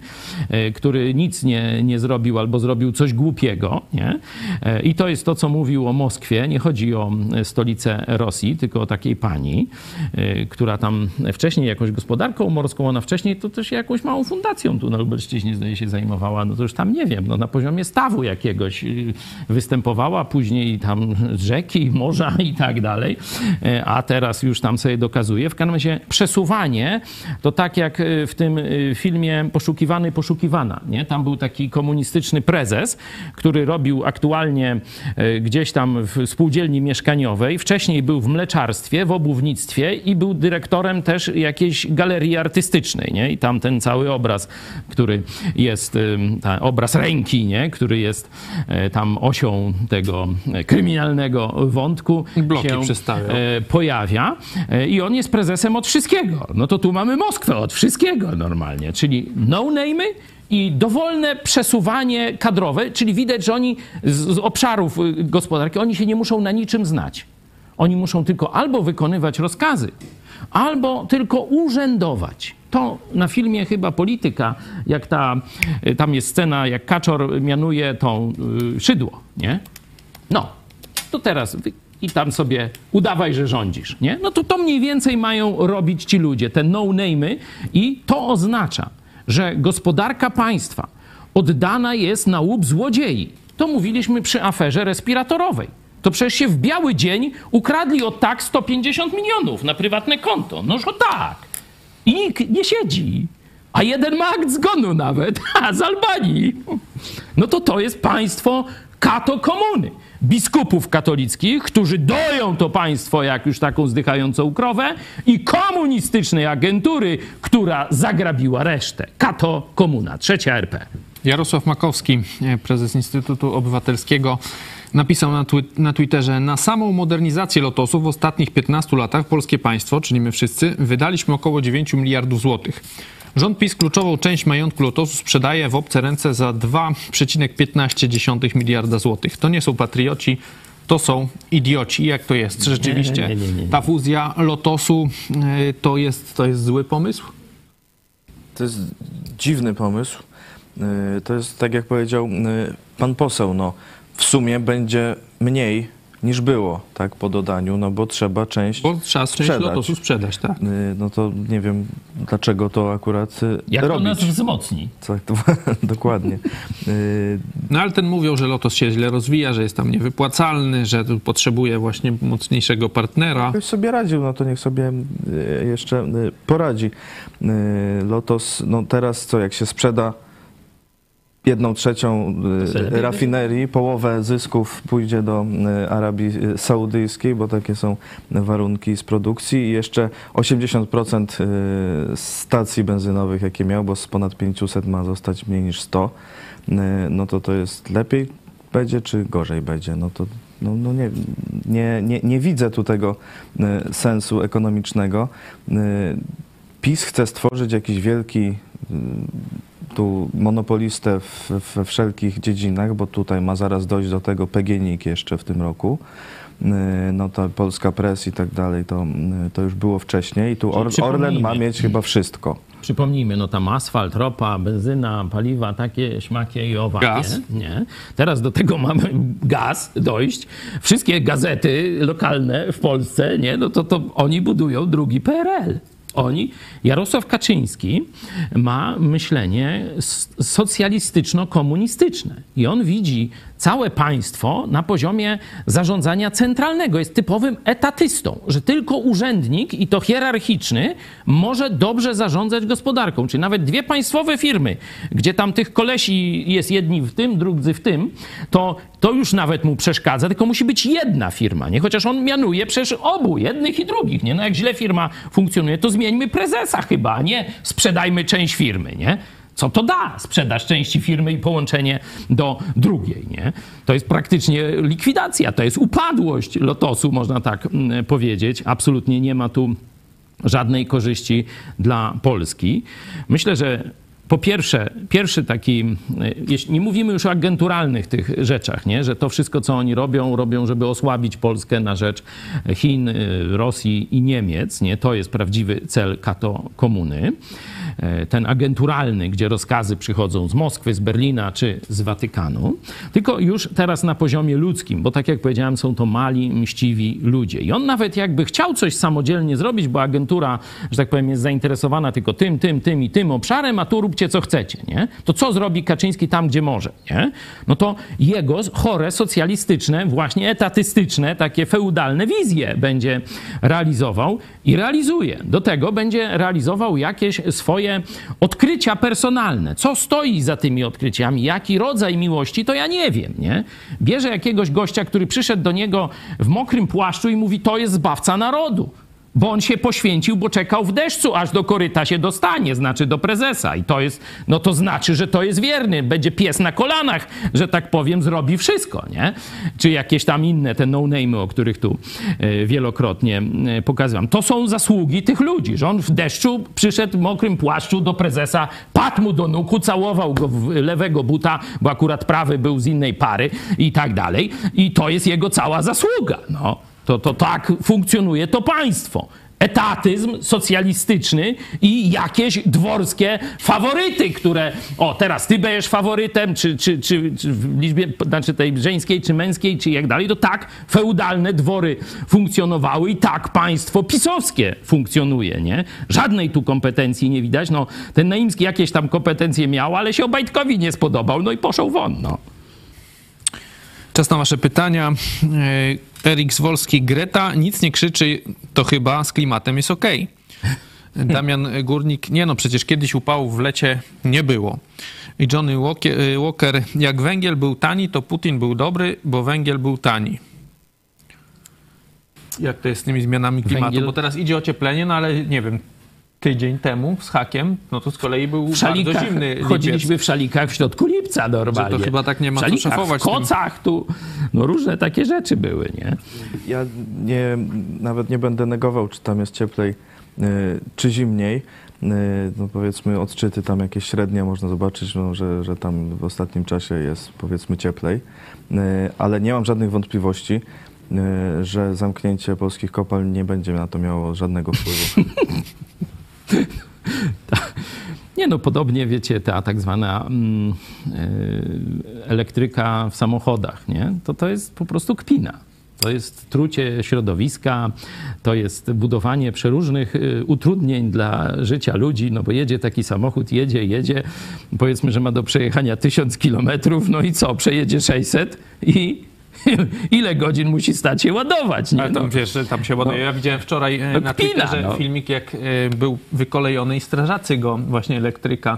który nic nie, nie zrobił albo zrobił coś głupiego, nie? I to jest to, co mówił o Moskwie. Nie chodzi o stolicę Rosji, tylko o takiej pani, która tam wcześniej jakąś gospodarką morską, ona wcześniej to też jakąś małą fundacją tu na Lubelszczyźnie, zdaje się, zajmowała. No to już tam nie wiem, no na poziomie stawu jakiegoś występowała, później tam rzeki, morza i tak dalej, a teraz już tam sobie dokazuje. W każdym razie przesuwanie to tak jak w tym filmie Poszukiwany, poszukiwana, nie? Tam był taki komunistyczny prezes, który robił aktualnie gdzieś tam w spółdzielni mieszkaniowej, wcześniej był w mleczarstwie, w obuwnictwie i był dyrektorem też jakiejś galerii artystycznej, nie? I tam ten cały obraz, który jest, ta obraz ręki, nie? Który jest tam osią tego kryminalnego wątku, bloki się przestawiał. pojawia i on jest prezesem od wszystkiego. No to tu mamy Moskwę od wszystkiego normalnie, czyli no-name'y i dowolne przesuwanie kadrowe, czyli widać, że oni z, z obszarów gospodarki, oni się nie muszą na niczym znać. Oni muszą tylko albo wykonywać rozkazy, albo tylko urzędować. To na filmie chyba Polityka, jak ta, tam jest scena, jak Kaczor mianuje tą y, Szydło, nie? No, to teraz wy, i tam sobie udawaj, że rządzisz, nie? No to to mniej więcej mają robić ci ludzie, te no-name'y i to oznacza, że gospodarka państwa oddana jest na łup złodziei. To mówiliśmy przy aferze respiratorowej. To przecież się w biały dzień ukradli od tak sto pięćdziesiąt milionów na prywatne konto. Noż o tak. I nikt nie siedzi. A jeden ma akt zgonu nawet. A z Albanii. No to to jest państwo kato komuny. Biskupów katolickich, którzy doją to państwo jak już taką zdychającą krowę i komunistycznej agentury, która zagrabiła resztę. Kato komuna. Trzecia R P. Jarosław Makowski, prezes Instytutu Obywatelskiego, napisał na, twi- na Twitterze: na samą modernizację Lotosu w ostatnich piętnastu latach polskie państwo, czyli my wszyscy, wydaliśmy około dziewięć miliardów złotych. Rząd PiS kluczową część majątku Lotosu sprzedaje w obce ręce za dwa przecinek piętnaście miliarda złotych. To nie są patrioci, to są idioci. Jak to jest? Czy rzeczywiście nie, nie, nie, nie. ta fuzja Lotosu y, to jest, to jest zły pomysł? To jest dziwny pomysł. Yy, To jest, tak jak powiedział yy, pan poseł, no, w sumie będzie mniej niż było, tak, po dodaniu, no bo trzeba część Bo trzeba część sprzedać. Lotosu sprzedać, tak. Yy, No to nie wiem, dlaczego to akurat yy, Jak robić. to nas wzmocni? Tak, to, dokładnie. Yy, No ale ten mówią, że Lotos się źle rozwija, że jest tam niewypłacalny, że tu potrzebuje właśnie mocniejszego partnera. Ktoś sobie radził, no to niech sobie y, jeszcze y, poradzi. Y, Lotos, no teraz co, jak się sprzeda jedną trzecią y, rafinerii, połowę zysków pójdzie do y, Arabii Saudyjskiej, bo takie są warunki z produkcji i jeszcze osiemdziesiąt procent y, stacji benzynowych, jakie miał, bo z ponad pięćset ma zostać mniej niż sto, y, no to to jest lepiej będzie, czy gorzej będzie? No to no, no nie, nie, nie, nie widzę tu tego y, sensu ekonomicznego. Y, PiS chce stworzyć jakiś wielki y, tu monopolistę w, we wszelkich dziedzinach, bo tutaj ma zaraz dojść do tego P G N I K jeszcze w tym roku. Y, no to Polska Press i tak dalej, to, y, to już było wcześniej i tu Or, Orlen ma mieć chyba wszystko. Przypomnijmy, no tam asfalt, ropa, benzyna, paliwa, takie śmakie i owakie. Gaz. Nie. Teraz do tego mamy gaz dojść. Wszystkie gazety lokalne w Polsce, nie, no to, to oni budują drugi P R L. Oni, Jarosław Kaczyński ma myślenie socjalistyczno-komunistyczne i on widzi całe państwo na poziomie zarządzania centralnego. Jest typowym etatystą, że tylko urzędnik i to hierarchiczny może dobrze zarządzać gospodarką. Czyli nawet dwie państwowe firmy, gdzie tam tych kolesi jest jedni w tym, drudzy w tym, to, to już nawet mu przeszkadza, tylko musi być jedna firma, nie? Chociaż on mianuje przecież obu, jednych i drugich, nie? No jak źle firma funkcjonuje, to zmieńmy prezesa chyba, a nie sprzedajmy część firmy, nie? Co to da? Sprzedaż części firmy i połączenie do drugiej, nie? To jest praktycznie likwidacja, to jest upadłość Lotosu, można tak powiedzieć. Absolutnie nie ma tu żadnej korzyści dla Polski. Myślę, że po pierwsze, pierwszy taki, jeśli nie mówimy już o agenturalnych tych rzeczach, nie? Że to wszystko, co oni robią, robią, żeby osłabić Polskę na rzecz Chin, Rosji i Niemiec, nie? To jest prawdziwy cel kato komuny. ten agenturalny, gdzie rozkazy przychodzą z Moskwy, z Berlina czy z Watykanu, tylko już teraz na poziomie ludzkim, bo tak jak powiedziałem, są to mali, mściwi ludzie. I on nawet jakby chciał coś samodzielnie zrobić, bo agentura, że tak powiem, jest zainteresowana tylko tym, tym, tym i tym obszarem, a tu róbcie co chcecie, nie? To co zrobi Kaczyński tam, gdzie może, nie? No to jego chore, socjalistyczne, właśnie etatystyczne, takie feudalne wizje będzie realizował i realizuje. Do tego będzie realizował jakieś swoje odkrycia personalne. Co stoi za tymi odkryciami, jaki rodzaj miłości, to ja nie wiem, nie? Bierze jakiegoś gościa, który przyszedł do niego w mokrym płaszczu i mówi, to jest zbawca narodu. Bo on się poświęcił, bo czekał w deszczu, aż do koryta się dostanie, znaczy do prezesa. I to jest, no to znaczy, że to jest wierny. Będzie pies na kolanach, że tak powiem, zrobi wszystko, nie? Czy jakieś tam inne, te no-name'y, o których tu wielokrotnie pokazywam. To są zasługi tych ludzi, że on w deszczu przyszedł w mokrym płaszczu do prezesa, padł mu do nóg, całował go w lewego buta, bo akurat prawy był z innej pary i tak dalej. I to jest jego cała zasługa, no. To, to tak funkcjonuje to państwo. Etatyzm socjalistyczny i jakieś dworskie faworyty, które... O, teraz ty będziesz faworytem, czy, czy, czy, czy w liczbie, znaczy tej żeńskiej, czy męskiej, czy jak dalej. To tak feudalne dwory funkcjonowały i tak państwo pisowskie funkcjonuje, nie? Żadnej tu kompetencji nie widać. No, ten Naimski jakieś tam kompetencje miał, ale się Obajtkowi nie spodobał, no i poszedł won, no. Czas na wasze pytania. Erik Zwolski, Greta nic nie krzyczy, to chyba z klimatem jest okej. Okay. Damian Górnik, nie no, przecież kiedyś upałów w lecie nie było. I Johnny Walker, jak węgiel był tani, to Putin był dobry, bo węgiel był tani. Jak to jest z tymi zmianami klimatu? Węgiel... Bo teraz idzie ocieplenie, no ale nie wiem, tydzień temu z hakiem, no to z kolei był w bardzo zimny lipiec. Chodziliśmy w szalikach w środku lipca normalnie. Że to chyba tak nie ma co szafować. W kocach tu, no różne takie rzeczy były, nie? Ja nie, nawet nie będę negował, czy tam jest cieplej, czy zimniej. No powiedzmy odczyty tam jakieś średnie można zobaczyć, no, że, że tam w ostatnim czasie jest powiedzmy cieplej, ale nie mam żadnych wątpliwości, że zamknięcie polskich kopalń nie będzie na to miało żadnego wpływu. Nie no, podobnie wiecie, ta tak zwana mm, elektryka w samochodach, nie? To to jest po prostu kpina. To jest trucie środowiska, to jest budowanie przeróżnych utrudnień dla życia ludzi, no bo jedzie taki samochód, jedzie, jedzie, powiedzmy, że ma do przejechania tysiąc kilometrów, no i co, przejedzie sześćset i ile godzin musi stać się ładować, nie? Ale tam, no, wiesz, że tam się ładuje. No, ja widziałem wczoraj no, na kpina, Twitterze no. filmik, jak był wykolejony i strażacy go, właśnie elektryka,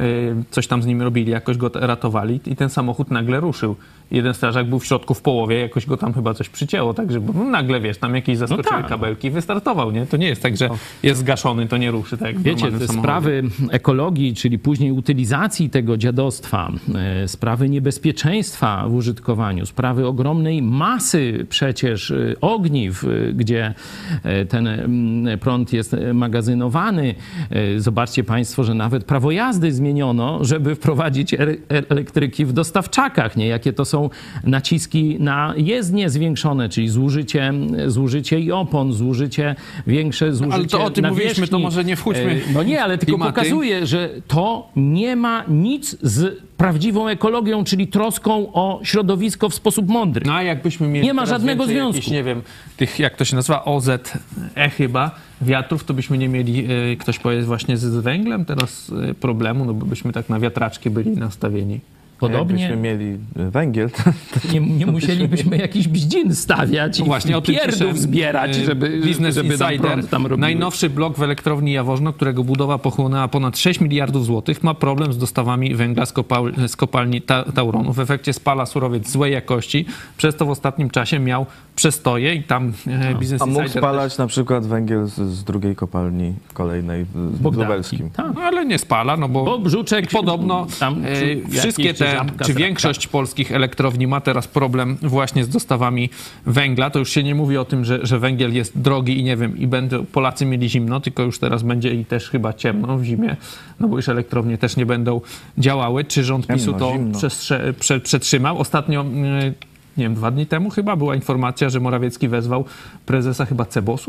coś tam z nim robili, jakoś go ratowali i ten samochód nagle ruszył. Jeden strażak był w środku w połowie, jakoś go tam chyba coś przycięło, także bo nagle, wiesz, tam jakieś zaskoczyły no tak. kabelki i wystartował, nie? To nie jest tak, że jest zgaszony, to nie ruszy, tak jak w Wiecie, te samochodzie. Sprawy ekologii, czyli później utylizacji tego dziadostwa, sprawy niebezpieczeństwa w użytkowaniu, sprawy ogromnej masy przecież ogniw, gdzie ten prąd jest magazynowany. Zobaczcie państwo, że nawet prawo jazdy zmieniono, żeby wprowadzić elektryki w dostawczakach, nie? Jakie to są naciski na jezdnie zwiększone, czyli zużycie, zużycie i opon, zużycie większe, zużycie ale to o tym nawierzchni. Mówiliśmy, to może nie wchódźmy. No nie, ale tylko klimaty. pokazuje, że to nie ma nic z prawdziwą ekologią, czyli troską o środowisko w sposób mądry. No a jakbyśmy mieli nie ma żadnego związku. Jakiś, nie wiem, tych, jak to się nazywa, O Z E chyba, wiatrów, to byśmy nie mieli, ktoś powie właśnie z węglem teraz problemu, no bo byśmy tak na wiatraczki byli nastawieni. Podobnie. Jakbyśmy mieli węgiel, to, to nie, nie musielibyśmy jakichś bździn stawiać no i właśnie, pierdów zbierać, żeby, Business żeby Insider, tam najnowszy blok w elektrowni Jaworzno, którego budowa pochłonęła ponad sześć miliardów złotych, ma problem z dostawami węgla z, kopal, z kopalni ta, Tauronu. W efekcie spala surowiec złej jakości, przez to w ostatnim czasie miał przestoje i tam e, Business A mógł Insider spalać też... na przykład węgiel z, z drugiej kopalni kolejnej w Lubelskim. Tak. No, ale nie spala, no bo, bo Brzuczek, podobno tam, e, wszystkie te, czy, czy większość polskich elektrowni ma teraz problem właśnie z dostawami węgla. To już się nie mówi o tym, że, że węgiel jest drogi i nie wiem, i będą Polacy mieli zimno, tylko już teraz będzie i też chyba ciemno w zimie, no bo już elektrownie też nie będą działały. Czy rząd ciemno, PiSu to przestrze, prze, przetrzymał? Ostatnio, nie wiem, dwa dni temu chyba była informacja, że Morawiecki wezwał prezesa chyba Cebosu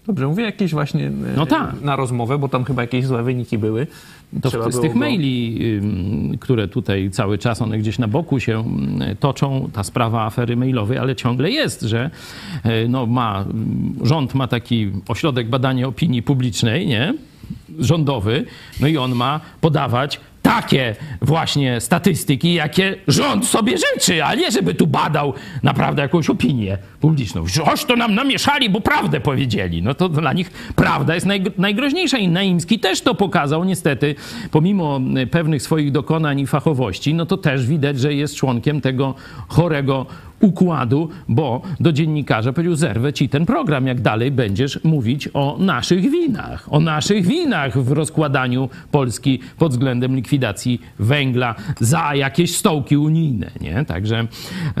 Dobrze, mówię jakieś właśnie No tak. na rozmowę, bo tam chyba jakieś złe wyniki były. To Trzeba z było tych go- maili, ym, które tutaj cały czas, one gdzieś na boku się ym, toczą, ta sprawa afery mailowej, ale ciągle jest, że y, no, ma, rząd ma taki ośrodek badania opinii publicznej, nie? Rządowy, no i on ma podawać takie właśnie statystyki, jakie rząd sobie życzy, a nie żeby tu badał naprawdę jakąś opinię publiczną. Oż to nam namieszali, bo prawdę powiedzieli. No to dla nich prawda jest naj, najgroźniejsza i Naimski też to pokazał niestety, pomimo pewnych swoich dokonań i fachowości, no to też widać, że jest członkiem tego chorego układu, bo do dziennikarza powiedział: zerwę ci ten program, jak dalej będziesz mówić o naszych winach, o naszych winach w rozkładaniu Polski pod względem likwidacji węgla za jakieś stołki unijne, nie? Także e,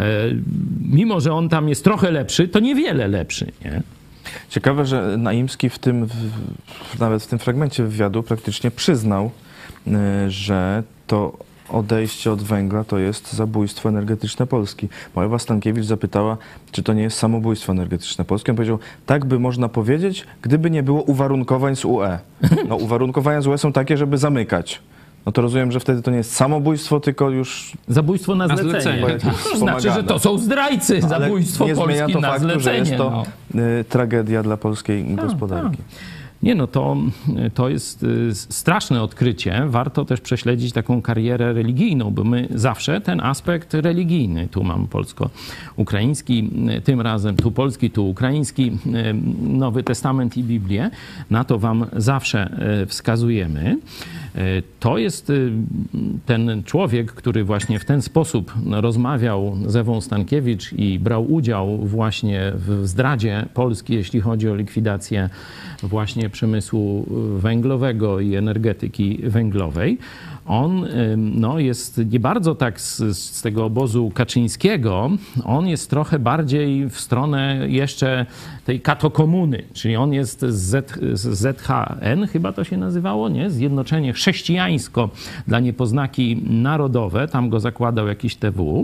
mimo, że on tam jest trochę lepszy, to niewiele lepszy, nie? Ciekawe, że Naimski w tym, w, nawet w tym fragmencie wywiadu praktycznie przyznał, y, że to odejście od węgla to jest zabójstwo energetyczne Polski. Bo Ewa Stankiewicz zapytała, czy to nie jest samobójstwo energetyczne Polski. On powiedział, tak by można powiedzieć, gdyby nie było uwarunkowań z U E. No, uwarunkowania z U E są takie, żeby zamykać. No to rozumiem, że wtedy to nie jest samobójstwo, tylko już... Zabójstwo na Na zlecenie. zlecenie. To znaczy, że to są zdrajcy. No, ale Zabójstwo nie zmienia Polski to na faktu, zlecenie. że jest to no. y, tragedia dla polskiej gospodarki. Nie no, to, to jest y, straszne odkrycie. Warto też prześledzić taką karierę religijną, bo my zawsze ten aspekt religijny, tu mam polsko-ukraiński, y, tym razem tu polski, tu ukraiński, y, Nowy Testament i Biblię, na to wam zawsze y, wskazujemy. Y, To jest y, ten człowiek, który właśnie w ten sposób rozmawiał z Ewą Stankiewicz i brał udział właśnie w zdradzie Polski, jeśli chodzi o likwidację właśnie przemysłu węglowego i energetyki węglowej. On no, jest nie bardzo tak z, z tego obozu Kaczyńskiego, on jest trochę bardziej w stronę jeszcze tej katokomuny, czyli on jest z, Z, z Z H N, chyba to się nazywało, nie? Zjednoczenie Chrześcijańsko dla Niepoznaki Narodowe, tam go zakładał jakiś T W.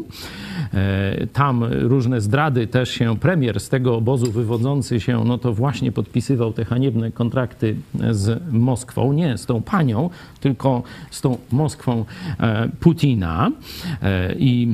Tam różne zdrady też się, premier z tego obozu wywodzący się, no to właśnie podpisywał te haniebne kontrakty z Moskwą, nie z tą panią, tylko z tą Moskwą Putina. I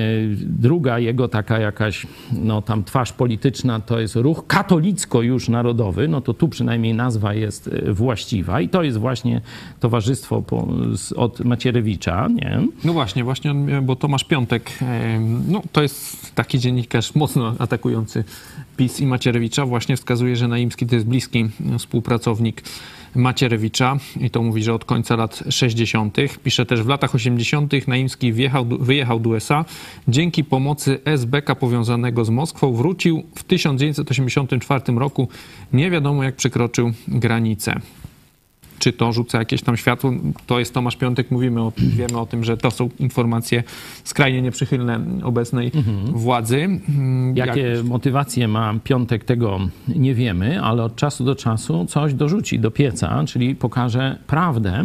druga jego taka jakaś, no tam twarz polityczna to jest ruch katolicko już narodowy, no to tu przynajmniej nazwa jest właściwa i to jest właśnie towarzystwo po, z, od Macierewicza, nie? No właśnie, właśnie, on, bo Tomasz Piątek, no to jest taki dziennikarz mocno atakujący PiS i Macierewicza, właśnie wskazuje, że Naimski to jest bliski współpracownik Macierewicza i to mówi, że od końca lat sześćdziesiątych. Pisze też, w latach osiemdziesiątych Naimski wjechał, wyjechał do U S A. Dzięki pomocy S B K powiązanego z Moskwą wrócił w tysiąc dziewięćset osiemdziesiątym czwartym roku. Nie wiadomo, jak przekroczył granicę. Czy to rzuca jakieś tam światło? To jest Tomasz Piątek, mówimy o, wiemy o tym, że to są informacje skrajnie nieprzychylne obecnej mhm. władzy. Jakie Jak... motywacje ma Piątek, tego nie wiemy, ale od czasu do czasu coś dorzuci do pieca, czyli pokaże prawdę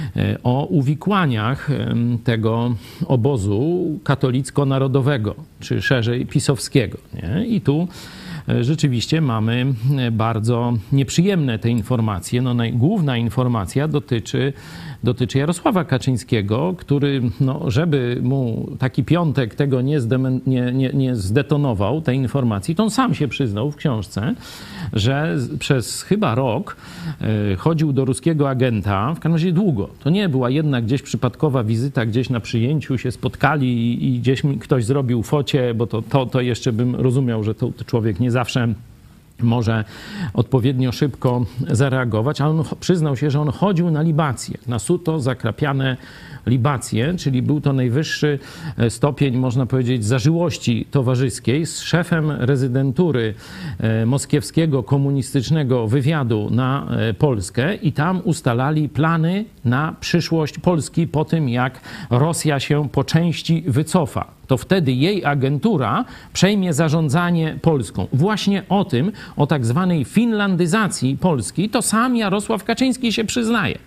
o uwikłaniach tego obozu katolicko-narodowego, czy szerzej pisowskiego. Nie? I tu rzeczywiście mamy bardzo nieprzyjemne te informacje. No, główna informacja dotyczy, dotyczy Jarosława Kaczyńskiego, który, no, żeby mu taki Piątek tego nie, zdemen, nie, nie, nie zdetonował, tej informacji, to on sam się przyznał w książce, że przez chyba rok chodził do ruskiego agenta, w każdym razie długo. To nie była jedna gdzieś przypadkowa wizyta, gdzieś na przyjęciu się spotkali i, i gdzieś mi ktoś zrobił focie, bo to, to, to jeszcze bym rozumiał, że to, to człowiek nie zawsze może odpowiednio szybko zareagować, ale on przyznał się, że on chodził na libacje, na suto zakrapiane libacje, czyli był to najwyższy stopień, można powiedzieć, zażyłości towarzyskiej z szefem rezydentury moskiewskiego komunistycznego wywiadu na Polskę i tam ustalali plany na przyszłość Polski po tym, jak Rosja się po części wycofa. To wtedy jej agentura przejmie zarządzanie Polską. Właśnie o tym, o tak zwanej finlandyzacji Polski, to sam Jarosław Kaczyński się przyznaje.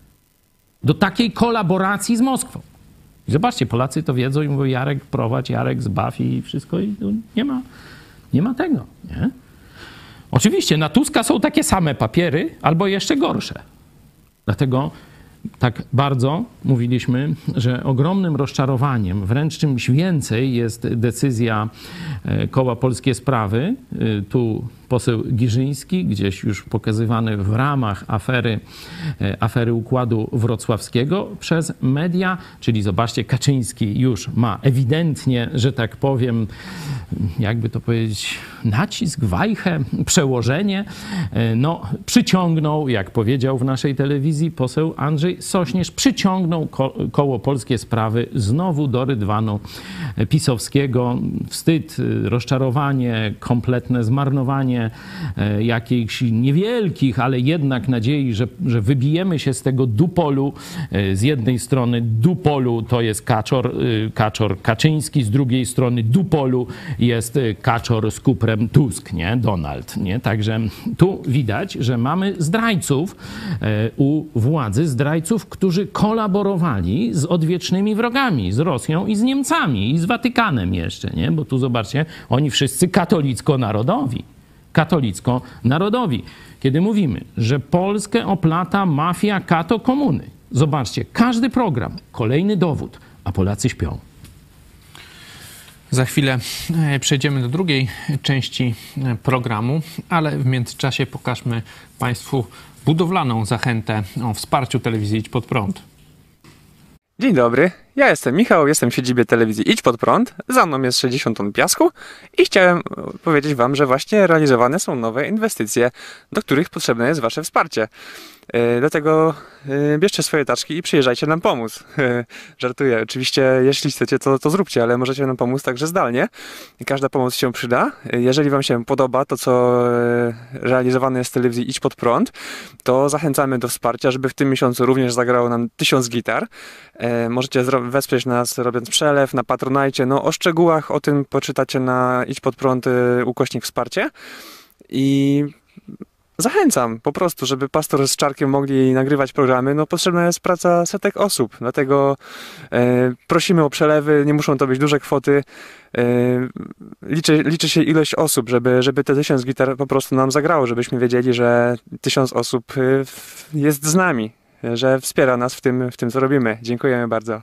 Do takiej kolaboracji z Moskwą. I zobaczcie, Polacy to wiedzą i mówią, Jarek prowadź, Jarek zbaw i wszystko. I nie ma, nie ma tego, nie? Oczywiście na Tuska są takie same papiery, albo jeszcze gorsze. Dlatego tak bardzo mówiliśmy, że ogromnym rozczarowaniem, wręcz czymś więcej jest decyzja Koła Polskie Sprawy. Tu poseł Giżyński, gdzieś już pokazywany w ramach afery, afery Układu Wrocławskiego przez media, czyli zobaczcie, Kaczyński już ma ewidentnie, że tak powiem, jakby to powiedzieć, nacisk, wajchę, przełożenie. No, przyciągnął, jak powiedział w naszej telewizji poseł Andrzej Sośnierz, przyciągnął ko Koło Polskie Sprawy znowu do rydwanu pisowskiego. Wstyd, rozczarowanie, kompletne zmarnowanie jakichś niewielkich, ale jednak nadziei, że, że wybijemy się z tego dupolu. Z jednej strony dupolu to jest Kaczor, Kaczor Kaczyński, z drugiej strony dupolu jest Kaczor z kuprem Tusk, nie? Donald, nie? Także tu widać, że mamy zdrajców u władzy, zdrajców, którzy kolaborowali z odwiecznymi wrogami, z Rosją i z Niemcami, i z Watykanem jeszcze, nie? Bo tu zobaczcie, oni wszyscy katolicko-narodowi. Katolicko-narodowi. Kiedy mówimy, że Polskę oplata mafia kato komuny, zobaczcie, każdy program, kolejny dowód, a Polacy śpią. Za chwilę przejdziemy do drugiej części programu, ale w międzyczasie pokażmy Państwu budowlaną zachętę o wsparciu telewizji Idź Pod Prąd. Dzień dobry, ja jestem Michał, jestem w siedzibie telewizji Idź Pod Prąd, za mną jest sześćdziesiąt ton piasku i chciałem powiedzieć Wam, że właśnie realizowane są nowe inwestycje, do których potrzebne jest Wasze wsparcie. Yy, dlatego yy, bierzcie swoje taczki i przyjeżdżajcie nam pomóc. Yy, żartuję, oczywiście jeśli chcecie, to, to zróbcie, ale możecie nam pomóc także zdalnie. Każda pomoc się przyda. Yy, jeżeli Wam się podoba to, co yy, realizowane jest w telewizji Idź Pod Prąd, to zachęcamy do wsparcia, żeby w tym miesiącu również zagrało nam tysiąc gitar. Yy, możecie wesprzeć nas robiąc przelew na Patronite. No, o szczegółach o tym poczytacie na Idź Pod Prąd yy, ukośnik wsparcie. I zachęcam po prostu, żeby Pastor z Czarkiem mogli nagrywać programy. No, potrzebna jest praca setek osób, dlatego e, prosimy o przelewy, nie muszą to być duże kwoty. E, liczy, liczy się ilość osób, żeby, żeby te tysiąc gitar po prostu nam zagrało, żebyśmy wiedzieli, że tysiąc osób jest z nami, że wspiera nas w tym, w tym co robimy. Dziękujemy bardzo.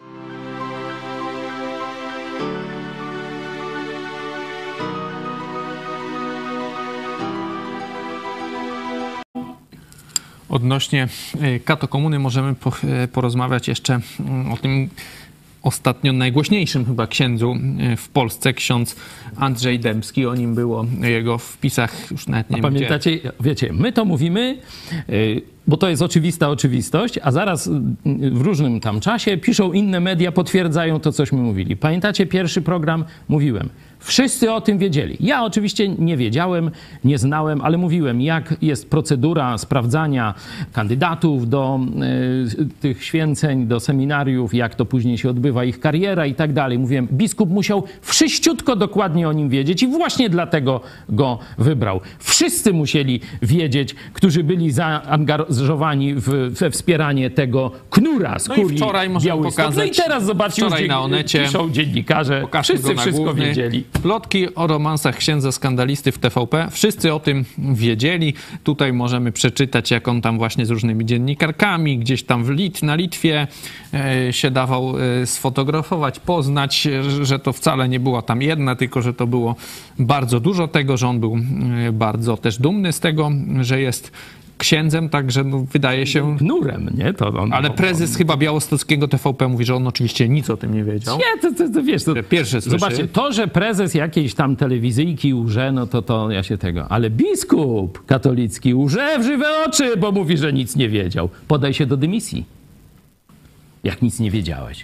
Odnośnie katokomuny możemy porozmawiać jeszcze o tym ostatnio najgłośniejszym chyba księdzu w Polsce, ksiądz Andrzej Dębski. O nim było jego wpisach już nawet nie wiem. A pamiętacie, gdzie. Wiecie, my to mówimy, bo to jest oczywista oczywistość, a zaraz w różnym tam czasie piszą inne media, potwierdzają to, cośmy mówili. Pamiętacie pierwszy program? Mówiłem. Wszyscy o tym wiedzieli. Ja oczywiście nie wiedziałem, nie znałem, ale mówiłem, jak jest procedura sprawdzania kandydatów do y, tych święceń, do seminariów, jak to później się odbywa ich kariera i tak dalej. Mówiłem, biskup musiał wszyściutko dokładnie o nim wiedzieć i właśnie dlatego go wybrał. Wszyscy musieli wiedzieć, którzy byli zaangażowani w, we wspieranie tego knura z no kurii i wczoraj możemy Białystok. pokazać. No i teraz zobaczcie, wczoraj już na Onecie piszą dziennikarze, wszyscy wszystko główny. wiedzieli. Plotki o romansach księdza skandalisty w T V P. Wszyscy o tym wiedzieli. Tutaj możemy przeczytać, jak on tam właśnie z różnymi dziennikarkami, gdzieś tam w Lit, na Litwie e, się dawał e, sfotografować, poznać, że to wcale nie była tam jedna, tylko że to było bardzo dużo tego, że on był e, bardzo też dumny z tego, że jest księdzem, także no, wydaje się... Knurem, nie? To on, ale prezes on... chyba białostockiego T V P mówi, że on oczywiście nic o tym nie wiedział. Nie, to, to, to wiesz... To, pierwsze słyszy. Zobaczcie, to, że prezes jakiejś tam telewizyjki łże, no to, to ja się tego... Ale biskup katolicki łże w żywe oczy, bo mówi, że nic nie wiedział. Podaj się do dymisji, jak nic nie wiedziałeś.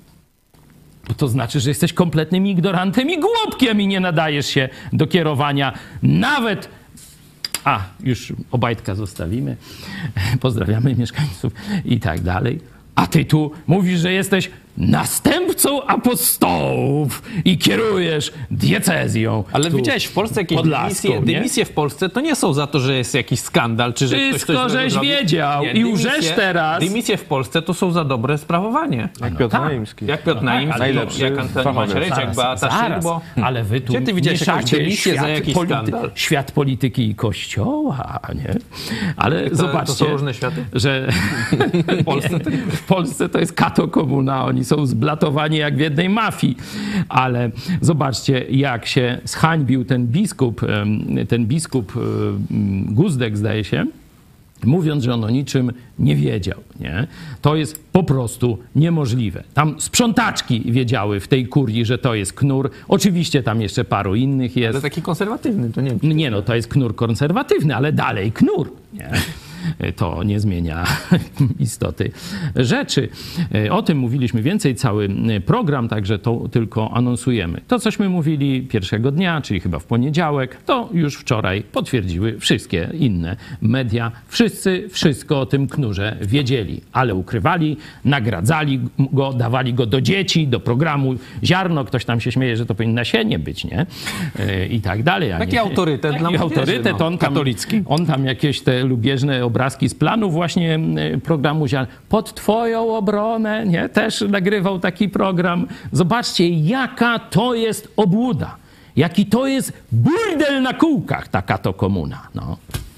Bo to znaczy, że jesteś kompletnym ignorantem i głupkiem i nie nadajesz się do kierowania nawet... A, już Obajtka zostawimy. Pozdrawiamy mieszkańców i tak dalej. A ty tu mówisz, że jesteś następcą apostołów i kierujesz diecezją. Ale widziałeś w Polsce jakieś podlaską, dymisje, nie? dymisje w Polsce to nie są za to, że jest jakiś skandal, czy że ktoś Wszystko coś złego żeś zrobi. wiedział Nie, i dymisje- łżesz teraz. Dymisje w Polsce to są za dobre sprawowanie. Jak Piotr tak. Naimski. Jak Piotr Naimski, najlepszy jak Antoni fachowiec. Macierewicz, jak Beata zaraz, Szydło. ale wy tu Gdzie ty widziałeś jakąś mieszacie dymisję za świat, jakiś skandal? świat polityki i kościoła, nie? Ale To- zobaczcie, to są różne światy? że w Polsce, to, w Polsce to jest katokomuna, oni są zblatowani jak w jednej mafii, ale zobaczcie, jak się zhańbił ten biskup, em, ten biskup em, Guzdek, zdaje się, mówiąc, że on o niczym nie wiedział, nie? To jest po prostu niemożliwe. Tam sprzątaczki wiedziały w tej kurii, że to jest knur. Oczywiście tam jeszcze paru innych jest. Ale taki konserwatywny, to nie wiem. Nie no, to jest knur konserwatywny, ale dalej knur. Nie? To nie zmienia istoty rzeczy. O tym mówiliśmy więcej, cały program, także to tylko anonsujemy. To, cośmy mówili pierwszego dnia, czyli chyba w poniedziałek, to już wczoraj potwierdziły wszystkie inne media. Wszyscy wszystko o tym knurze wiedzieli, ale ukrywali, nagradzali go, dawali go do dzieci, do programu Ziarno. Ktoś tam się śmieje, że to powinno nasienie być, nie? I tak dalej. a Taki nie- autorytet Taki dla młodzieży, autorytet, no, on tam, katolicki. on tam jakieś te lubieżne obrazki z planu właśnie y, programu Ziarno. Pod twoją obronę, nie? Też nagrywał taki program. Zobaczcie, jaka to jest obłuda. Jaki to jest burdel na kółkach, taka to komuna. No.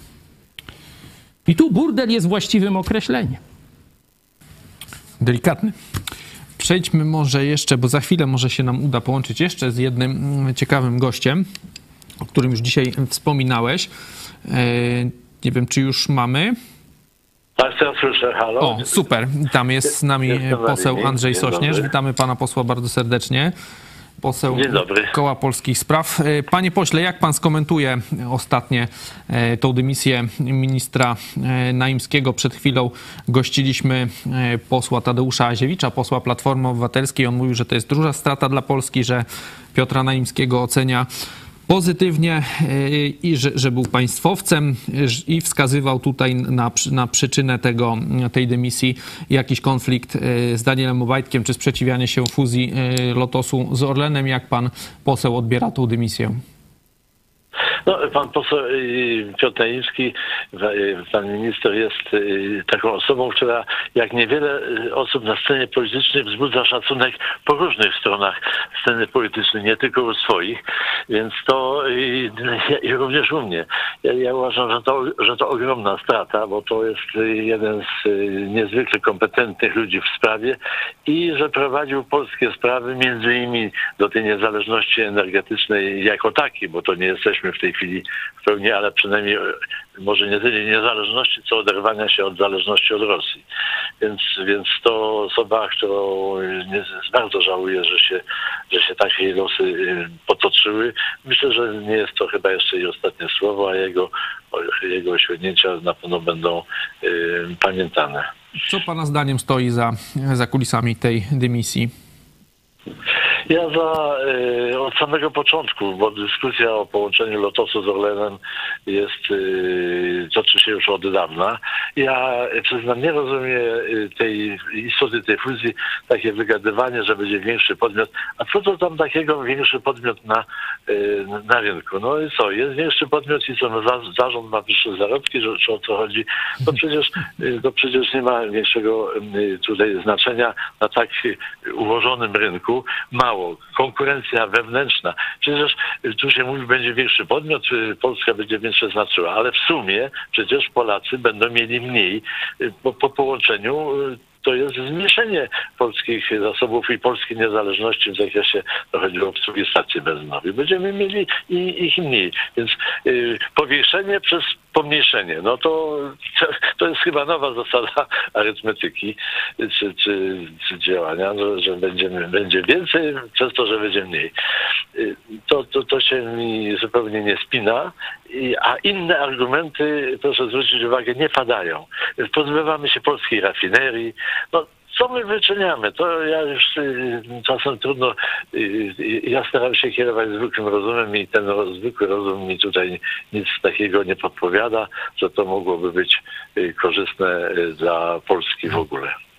I tu burdel jest właściwym określeniem. Delikatny. Przejdźmy może jeszcze, bo za chwilę może się nam uda połączyć jeszcze z jednym mm, ciekawym gościem, o którym już dzisiaj wspominałeś. E, nie wiem, czy już mamy. Tak, ja słyszę, halo. O, super. Tam jest z nami Jestem na poseł linii. Andrzej Dzień Sośnierz. dobry. Witamy pana posła bardzo serdecznie. Poseł Dzień dobry. Koła Polskich Spraw. E, Panie pośle, jak pan skomentuje ostatnie e, tą dymisję ministra e, Naimskiego? Przed chwilą gościliśmy e, posła Tadeusza Aziewicza, posła Platformy Obywatelskiej. On mówił, że to jest duża strata dla Polski, że Piotra Naimskiego ocenia pozytywnie yy, i że, że był państwowcem yy, i wskazywał tutaj na, przy- na przyczynę tego, tej dymisji jakiś konflikt yy, z Danielem Obajtkiem, czy sprzeciwianie się fuzji yy, Lotosu z Orlenem. Jak pan poseł odbiera tą dymisję? No, pan poseł y, Piotr Naimski, y, pan minister jest y, taką osobą, która jak niewiele y, osób na scenie politycznej wzbudza szacunek po różnych stronach sceny politycznej, nie tylko u swoich, więc to y, i również u mnie. Ja, ja uważam, że to, że to ogromna strata, bo to jest y, jeden z y, niezwykle kompetentnych ludzi w sprawie i że prowadził polskie sprawy między innymi do tej niezależności energetycznej jako takiej, bo to nie jesteśmy w tej chwili w pełni, ale przynajmniej może nie tyle niezależności, co oderwania się od zależności od Rosji. Więc, więc to osoba, którą nie, bardzo żałuję, że się, że się takie losy y, potoczyły. Myślę, że nie jest to chyba jeszcze i ostatnie słowo, a jego, jego osiągnięcia na pewno będą y, pamiętane. Co pana zdaniem stoi za, za kulisami tej dymisji? Ja za, y, od samego początku, bo dyskusja o połączeniu Lotosu z Orlenem jest, y, toczy się już od dawna. Ja przyznam, nie rozumiem y, tej istoty tej fuzji, takie wygadywanie, że będzie większy podmiot. A co to tam takiego większy podmiot na, y, na rynku? No i co, jest większy podmiot i co, no, za, zarząd ma wyższe zarobki, że, czy o co chodzi? To przecież, y, to przecież nie ma większego y, tutaj znaczenia na tak y, ułożonym rynku. Mało. Konkurencja wewnętrzna. Przecież tu się mówi, będzie większy podmiot, Polska będzie większe znaczyła, ale w sumie przecież Polacy będą mieli mniej po, po połączeniu. To jest zmniejszenie polskich zasobów i polskiej niezależności w zakresie, to chodzi o obsługi stacji benzynowej. Będziemy mieli i, ich mniej. Więc y, powiększenie przez pomniejszenie. No to, to jest chyba nowa zasada arytmetyki czy, czy, czy działania, że, że będziemy, będzie więcej przez to, że będzie mniej. Y, to, to, to się mi zupełnie nie spina, I, a inne argumenty, proszę zwrócić uwagę, nie padają. Pozbywamy się polskiej rafinerii. No, co my wyczyniamy? To ja już y, czasem trudno, y, y, ja staram się kierować zwykłym rozumem i ten roz, zwykły rozum mi tutaj nic takiego nie podpowiada, że to mogłoby być y, korzystne y, dla Polski w ogóle.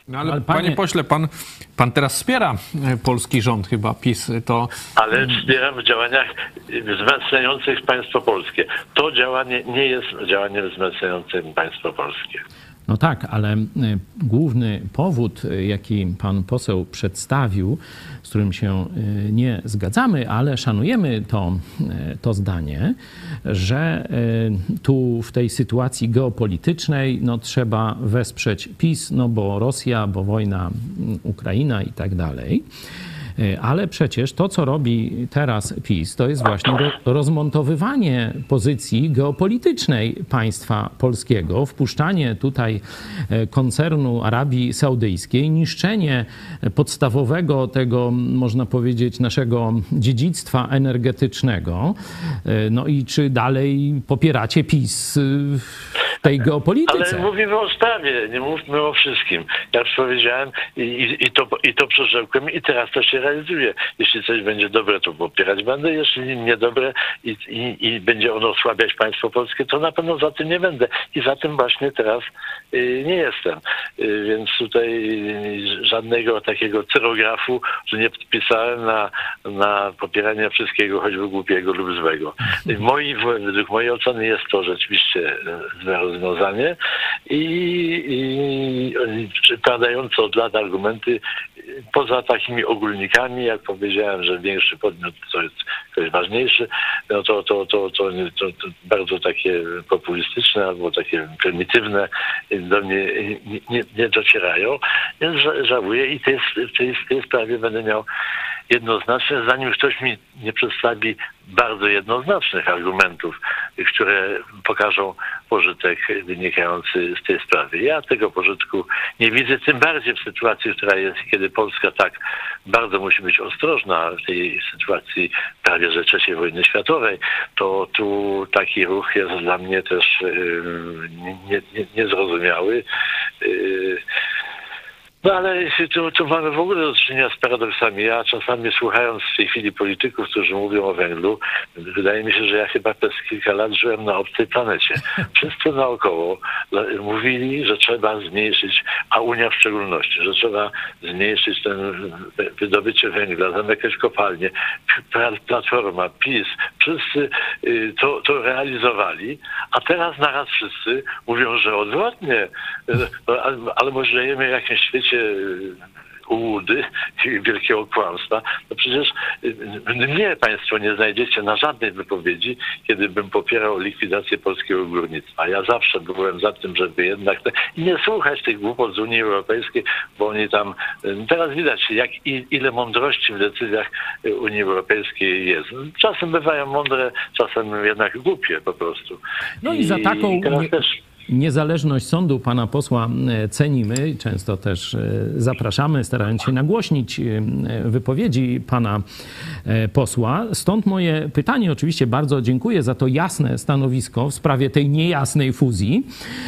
No ale, Ale panie... panie pośle, pan, pan teraz wspiera polski rząd chyba, PiS, to... Ale wspieram w działaniach wzmacniających państwo polskie. To działanie nie jest działaniem wzmacniającym państwo polskie. No tak, ale główny powód, jaki pan poseł przedstawił, z którym się nie zgadzamy, ale szanujemy to, to zdanie, że tu w tej sytuacji geopolitycznej no, trzeba wesprzeć PiS, no bo Rosja, bo wojna, Ukraina i tak dalej. Ale przecież to, co robi teraz PiS, to jest właśnie rozmontowywanie pozycji geopolitycznej państwa polskiego, wpuszczanie tutaj koncernu Arabii Saudyjskiej, niszczenie podstawowego tego, można powiedzieć, naszego dziedzictwa energetycznego. No i czy dalej popieracie PiS w tej geopolityce? Ale mówimy o sprawie, nie mówmy o wszystkim. Jak już powiedziałem i, i, i, to, i to przerzekłem i teraz to się realizuje. Jeśli coś będzie dobre, to popierać będę. Jeśli niedobre i, i, i będzie ono osłabiać państwo polskie, to na pewno za tym nie będę. I za tym właśnie teraz y, nie jestem. Y, więc tutaj y, żadnego takiego cyrografu, że nie podpisałem na, na popieranie wszystkiego, choćby głupiego lub złego. Y, moi, według mojej oceny jest to rzeczywiście złe rozwiązanie i, i padające od lat argumenty poza takimi ogólnikami, jak powiedziałem, że większy podmiot to jest ktoś ważniejszy, no to, to, to, to, to, to bardzo takie populistyczne albo takie prymitywne do mnie nie, nie, nie docierają. Więc żałuję i tej, w, tej, w tej sprawie będę miał jednoznaczne, zanim ktoś mi nie przedstawi bardzo jednoznacznych argumentów, które pokażą pożytek wynikający z tej sprawy. Ja tego pożytku nie widzę, tym bardziej w sytuacji, która jest, kiedy Polska tak bardzo musi być ostrożna w tej sytuacji prawie że trzeciej wojny światowej, to tu taki ruch jest dla mnie też yy, nie, nie, niezrozumiały. Yy, No ale tu, tu mamy w ogóle do czynienia z paradoksami. Ja czasami słuchając w tej chwili polityków, którzy mówią o węglu, wydaje mi się, że ja chyba przez kilka lat żyłem na obcej planecie. Wszyscy naokoło mówili, że trzeba zmniejszyć, a Unia w szczególności, że trzeba zmniejszyć ten wydobycie węgla, zamykać kopalnie. Platforma, PiS, wszyscy to, to realizowali, a teraz naraz wszyscy mówią, że odwrotnie, ale może żyjemy w jakimś świecie ułudy i wielkiego kłamstwa. No przecież mnie państwo nie znajdziecie na żadnej wypowiedzi, kiedy bym popierał likwidację polskiego górnictwa. Ja zawsze byłem za tym, żeby jednak i nie słuchać tych głupot z Unii Europejskiej, bo oni tam teraz widać, jak ile mądrości w decyzjach Unii Europejskiej jest. Czasem bywają mądre, czasem jednak głupie po prostu. No i, i za taką i teraz też niezależność sądu pana posła cenimy, często też zapraszamy, starając się nagłośnić wypowiedzi pana posła. Stąd moje pytanie, oczywiście bardzo dziękuję za to jasne stanowisko w sprawie tej niejasnej fuzji,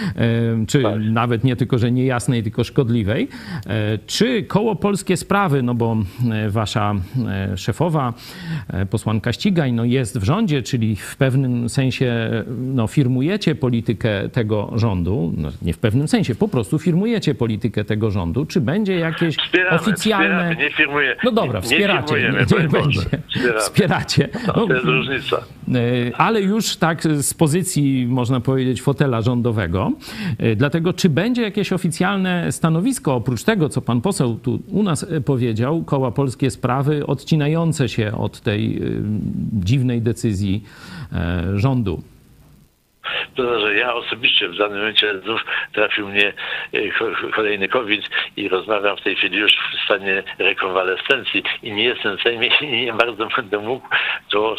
czy tak. nawet nie tylko, że niejasnej, tylko szkodliwej. Czy koło Polskie Sprawy, no bo wasza szefowa, posłanka Ścigaj, no jest w rządzie, czyli w pewnym sensie no, firmujecie politykę tego rządu, no nie w pewnym sensie, po prostu firmujecie politykę tego rządu. Czy będzie jakieś wspieramy, oficjalne... Wspieramy, nie firmuję. No dobra, wspieracie. Nie, nie, nie będzie. Wspieracie. No, to jest różnica. Ale już tak z pozycji, można powiedzieć, fotela rządowego. Dlatego, czy będzie jakieś oficjalne stanowisko, oprócz tego, co pan poseł tu u nas powiedział, koła Polskie Sprawy, odcinające się od tej dziwnej decyzji rządu? To znaczy, że ja osobiście w danym momencie znów trafił mnie kolejny COVID i rozmawiam w tej chwili już w stanie rekonwalescencji i nie jestem w Sejmie i nie bardzo będę mógł, to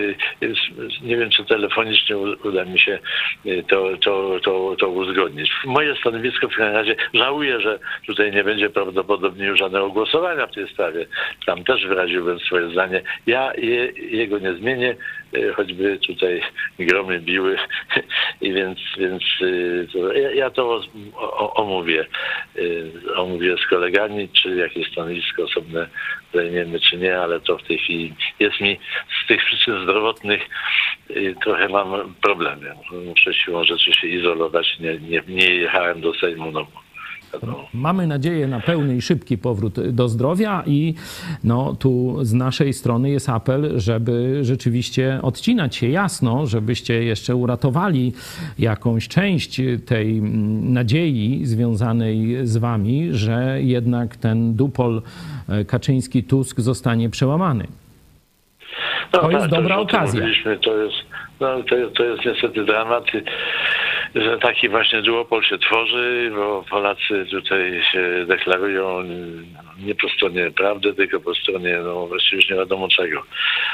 nie wiem, czy telefonicznie uda mi się to, to, to, to uzgodnić. Moje stanowisko w każdym razie żałuję, że tutaj nie będzie prawdopodobnie już żadnego głosowania w tej sprawie. Tam też wyraziłbym swoje zdanie. Ja je, jego nie zmienię, choćby tutaj gromy biły. I więc, więc to, ja, ja to o, omówię, omówię z kolegami, czy jakieś stanowisko osobne zajmiemy, czy nie, ale to w tej chwili jest mi z tych przyczyn zdrowotnych trochę mam problemy. Muszę siłą rzeczy się izolować, nie, nie, nie jechałem do Sejmu, no bo No. Mamy nadzieję na pełny i szybki powrót do zdrowia i no, tu z naszej strony jest apel, żeby rzeczywiście odcinać się jasno, żebyście jeszcze uratowali jakąś część tej nadziei związanej z wami, że jednak ten dupol Kaczyński-Tusk zostanie przełamany. No, to jest tak, dobra to, okazja. To jest, no, to, to jest niestety dramat, że taki właśnie duopol się tworzy, bo Polacy tutaj się deklarują nie po stronie prawdy, tylko po stronie, no właściwie już nie wiadomo czego.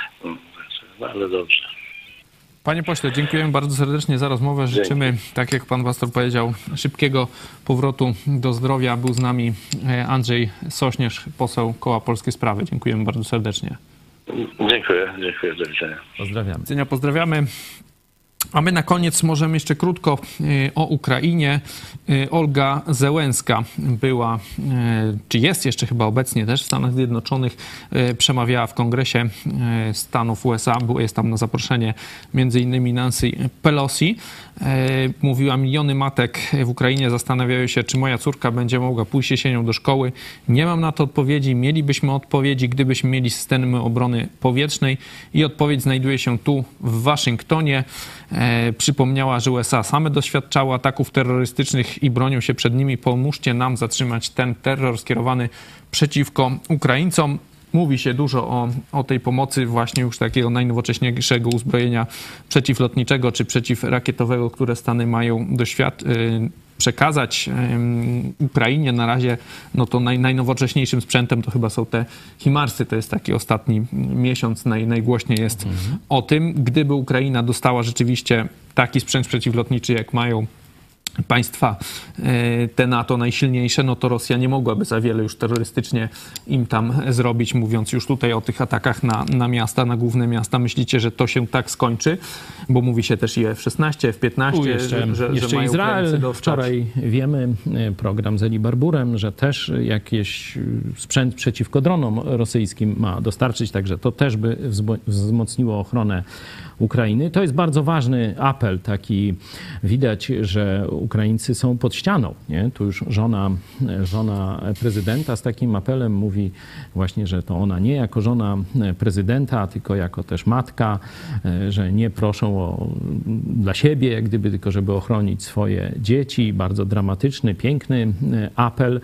No, ale dobrze. Panie pośle, dziękujemy bardzo serdecznie za rozmowę. Życzymy, Dzięki. tak jak pan pastor powiedział, szybkiego powrotu do zdrowia. Był z nami Andrzej Sośnierz, poseł Koła Polskie Sprawy. Dziękujemy bardzo serdecznie. Dziękuję, dziękuję, do widzenia. Pozdrawiamy. Do widzenia, pozdrawiamy. A my na koniec możemy jeszcze krótko o Ukrainie. Olga Zełenska była, czy jest jeszcze chyba obecnie też w Stanach Zjednoczonych, przemawiała w Kongresie Stanów U S A, jest tam na zaproszenie między innymi Nancy Pelosi. Mówiła, miliony matek w Ukrainie zastanawiają się, czy moja córka będzie mogła pójść jesienią do szkoły. Nie mam na to odpowiedzi. Mielibyśmy odpowiedzi, gdybyśmy mieli systemy obrony powietrznej i odpowiedź znajduje się tu w Waszyngtonie. E, przypomniała, że U S A same doświadczały ataków terrorystycznych i bronią się przed nimi. Pomóżcie nam zatrzymać ten terror skierowany przeciwko Ukraińcom. Mówi się dużo o, o tej pomocy właśnie już takiego najnowocześniejszego uzbrojenia przeciwlotniczego czy przeciwrakietowego, które Stany mają doświad- przekazać Ukrainie. Na razie no to naj, najnowocześniejszym sprzętem to chyba są te HIMARSy. To jest taki ostatni miesiąc, naj, najgłośniej jest mhm. o tym. Gdyby Ukraina dostała rzeczywiście taki sprzęt przeciwlotniczy, jak mają państwa te NATO najsilniejsze, no to Rosja nie mogłaby za wiele już terrorystycznie im tam zrobić, mówiąc już tutaj o tych atakach na, na miasta, na główne miasta. Myślicie, że to się tak skończy? Bo mówi się też i o F szesnaście, F piętnaście, U, jeszcze, że, jeszcze że mają Izrael. Wczoraj wiemy, program z Eli Barburem, że też jakiś sprzęt przeciwko dronom rosyjskim ma dostarczyć, także to też by wzmocniło ochronę Ukrainy. To jest bardzo ważny apel, taki widać, że Ukraińcy są pod ścianą. Nie? Tu już żona, żona prezydenta z takim apelem mówi właśnie, że to ona nie jako żona prezydenta, tylko jako też matka, że nie proszą o, dla siebie, jak gdyby, tylko żeby ochronić swoje dzieci. Bardzo dramatyczny, piękny apel.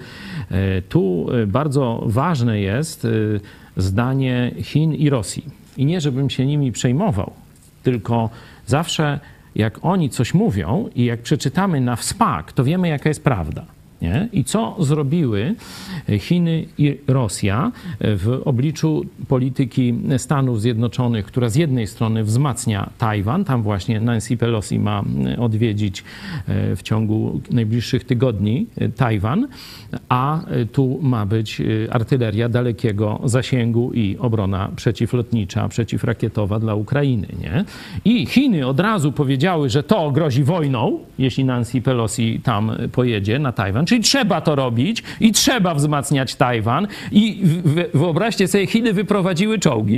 Tu bardzo ważne jest zdanie Chin i Rosji. I nie, żebym się nimi przejmował, tylko zawsze jak oni coś mówią i jak przeczytamy na wspak, to wiemy, jaka jest prawda. Nie? I co zrobiły Chiny i Rosja w obliczu polityki Stanów Zjednoczonych, która z jednej strony wzmacnia Tajwan, tam właśnie Nancy Pelosi ma odwiedzić w ciągu najbliższych tygodni Tajwan, a tu ma być artyleria dalekiego zasięgu i obrona przeciwlotnicza, przeciwrakietowa dla Ukrainy. Nie? I Chiny od razu powiedziały, że to grozi wojną, jeśli Nancy Pelosi tam pojedzie na Tajwan. Czyli trzeba to robić i trzeba wzmacniać Tajwan. I wyobraźcie sobie, Chiny wyprowadziły czołgi.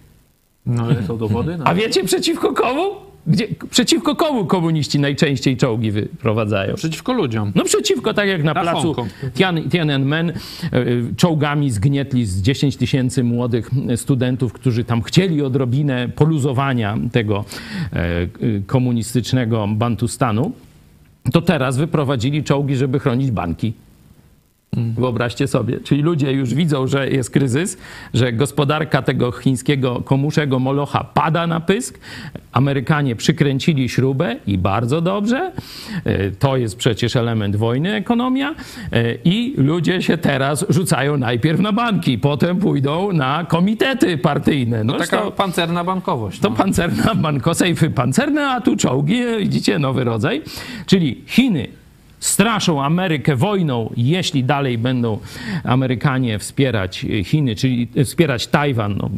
No ale są dowody? No. A wiecie przeciwko komu? Gdzie, przeciwko komu komuniści najczęściej czołgi wyprowadzają? Przeciwko ludziom. No przeciwko, tak jak na, na placu Tian, Tiananmen, czołgami zgnietli z dziesięć tysięcy młodych studentów, którzy tam chcieli odrobinę poluzowania tego komunistycznego Bantustanu. To teraz wyprowadzili czołgi, żeby chronić banki. Wyobraźcie sobie. Czyli ludzie już widzą, że jest kryzys, że gospodarka tego chińskiego komuszego molocha pada na pysk. Amerykanie przykręcili śrubę i bardzo dobrze. To jest przecież element wojny, ekonomia. I ludzie się teraz rzucają najpierw na banki, potem pójdą na komitety partyjne. No, no taka to, pancerna bankowość. To no. pancerna banko, sejfy pancerne, a tu czołgi, widzicie, nowy rodzaj. Czyli Chiny straszą Amerykę wojną, jeśli dalej będą Amerykanie wspierać Chiny, czyli wspierać Tajwan, no,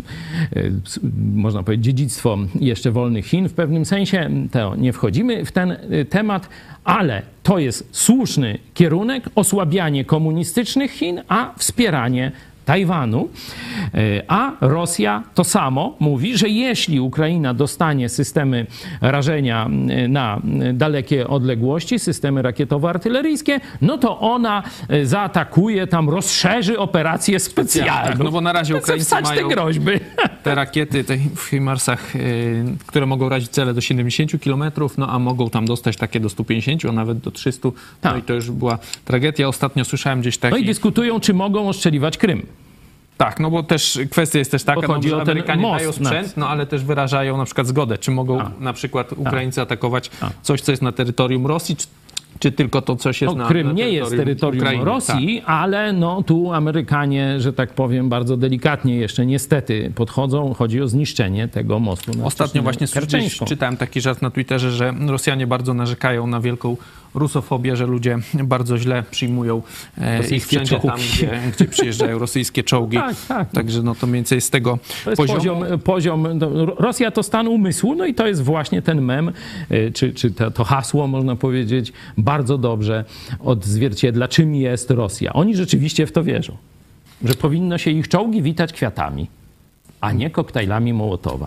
można powiedzieć dziedzictwo jeszcze wolnych Chin w pewnym sensie. To nie wchodzimy w ten temat, ale to jest słuszny kierunek, osłabianie komunistycznych Chin, a wspieranie Tajwanu, a Rosja to samo mówi, że jeśli Ukraina dostanie systemy rażenia na dalekie odległości, systemy rakietowo-artyleryjskie, no to ona zaatakuje, tam rozszerzy operację specjalną. Tak, no bo na razie Ukraińcy mają te groźby. te rakiety te w HIMARS-ach, które mogą razić cele do siedemdziesięciu kilometrów, no a mogą tam dostać takie do stu pięćdziesięciu, a nawet do trzystu. Tak. No i to już była tragedia. Ostatnio słyszałem gdzieś taki... No i dyskutują, czy mogą ostrzeliwać Krym. Tak, no bo też kwestia jest też taka, Bo no, chodzi że o ten Amerykanie most dają sprzęt, nad- no ale też wyrażają na przykład zgodę, czy mogą A. na przykład Ukraińcy atakować A. coś, co jest na terytorium Rosji, czy, czy tylko to coś jest No, na, Krym na nie jest terytorium Ukrainy. Rosji, ale no, tu Amerykanie, że tak powiem, bardzo delikatnie jeszcze niestety podchodzą. Chodzi o zniszczenie tego mostu. nad Ostatnio Cieśniną właśnie gdzieś Kerczeńską. czytałem taki żart na Twitterze, że Rosjanie bardzo narzekają na wielką rusofobię, że ludzie bardzo źle przyjmują e, ich Rosyjskie wszędzie tam, czołgi. gdzie, gdzie przyjeżdżają rosyjskie czołgi. Tak, tak. Także no to mniej więcej z tego To jest poziomu. poziom, poziom no, Rosja to stan umysłu, no i to jest właśnie ten mem, y, czy, czy to, to hasło, można powiedzieć, bardzo dobrze odzwierciedla, czym jest Rosja. Oni rzeczywiście w to wierzą, że powinno się ich czołgi witać kwiatami, a nie koktajlami Mołotowa.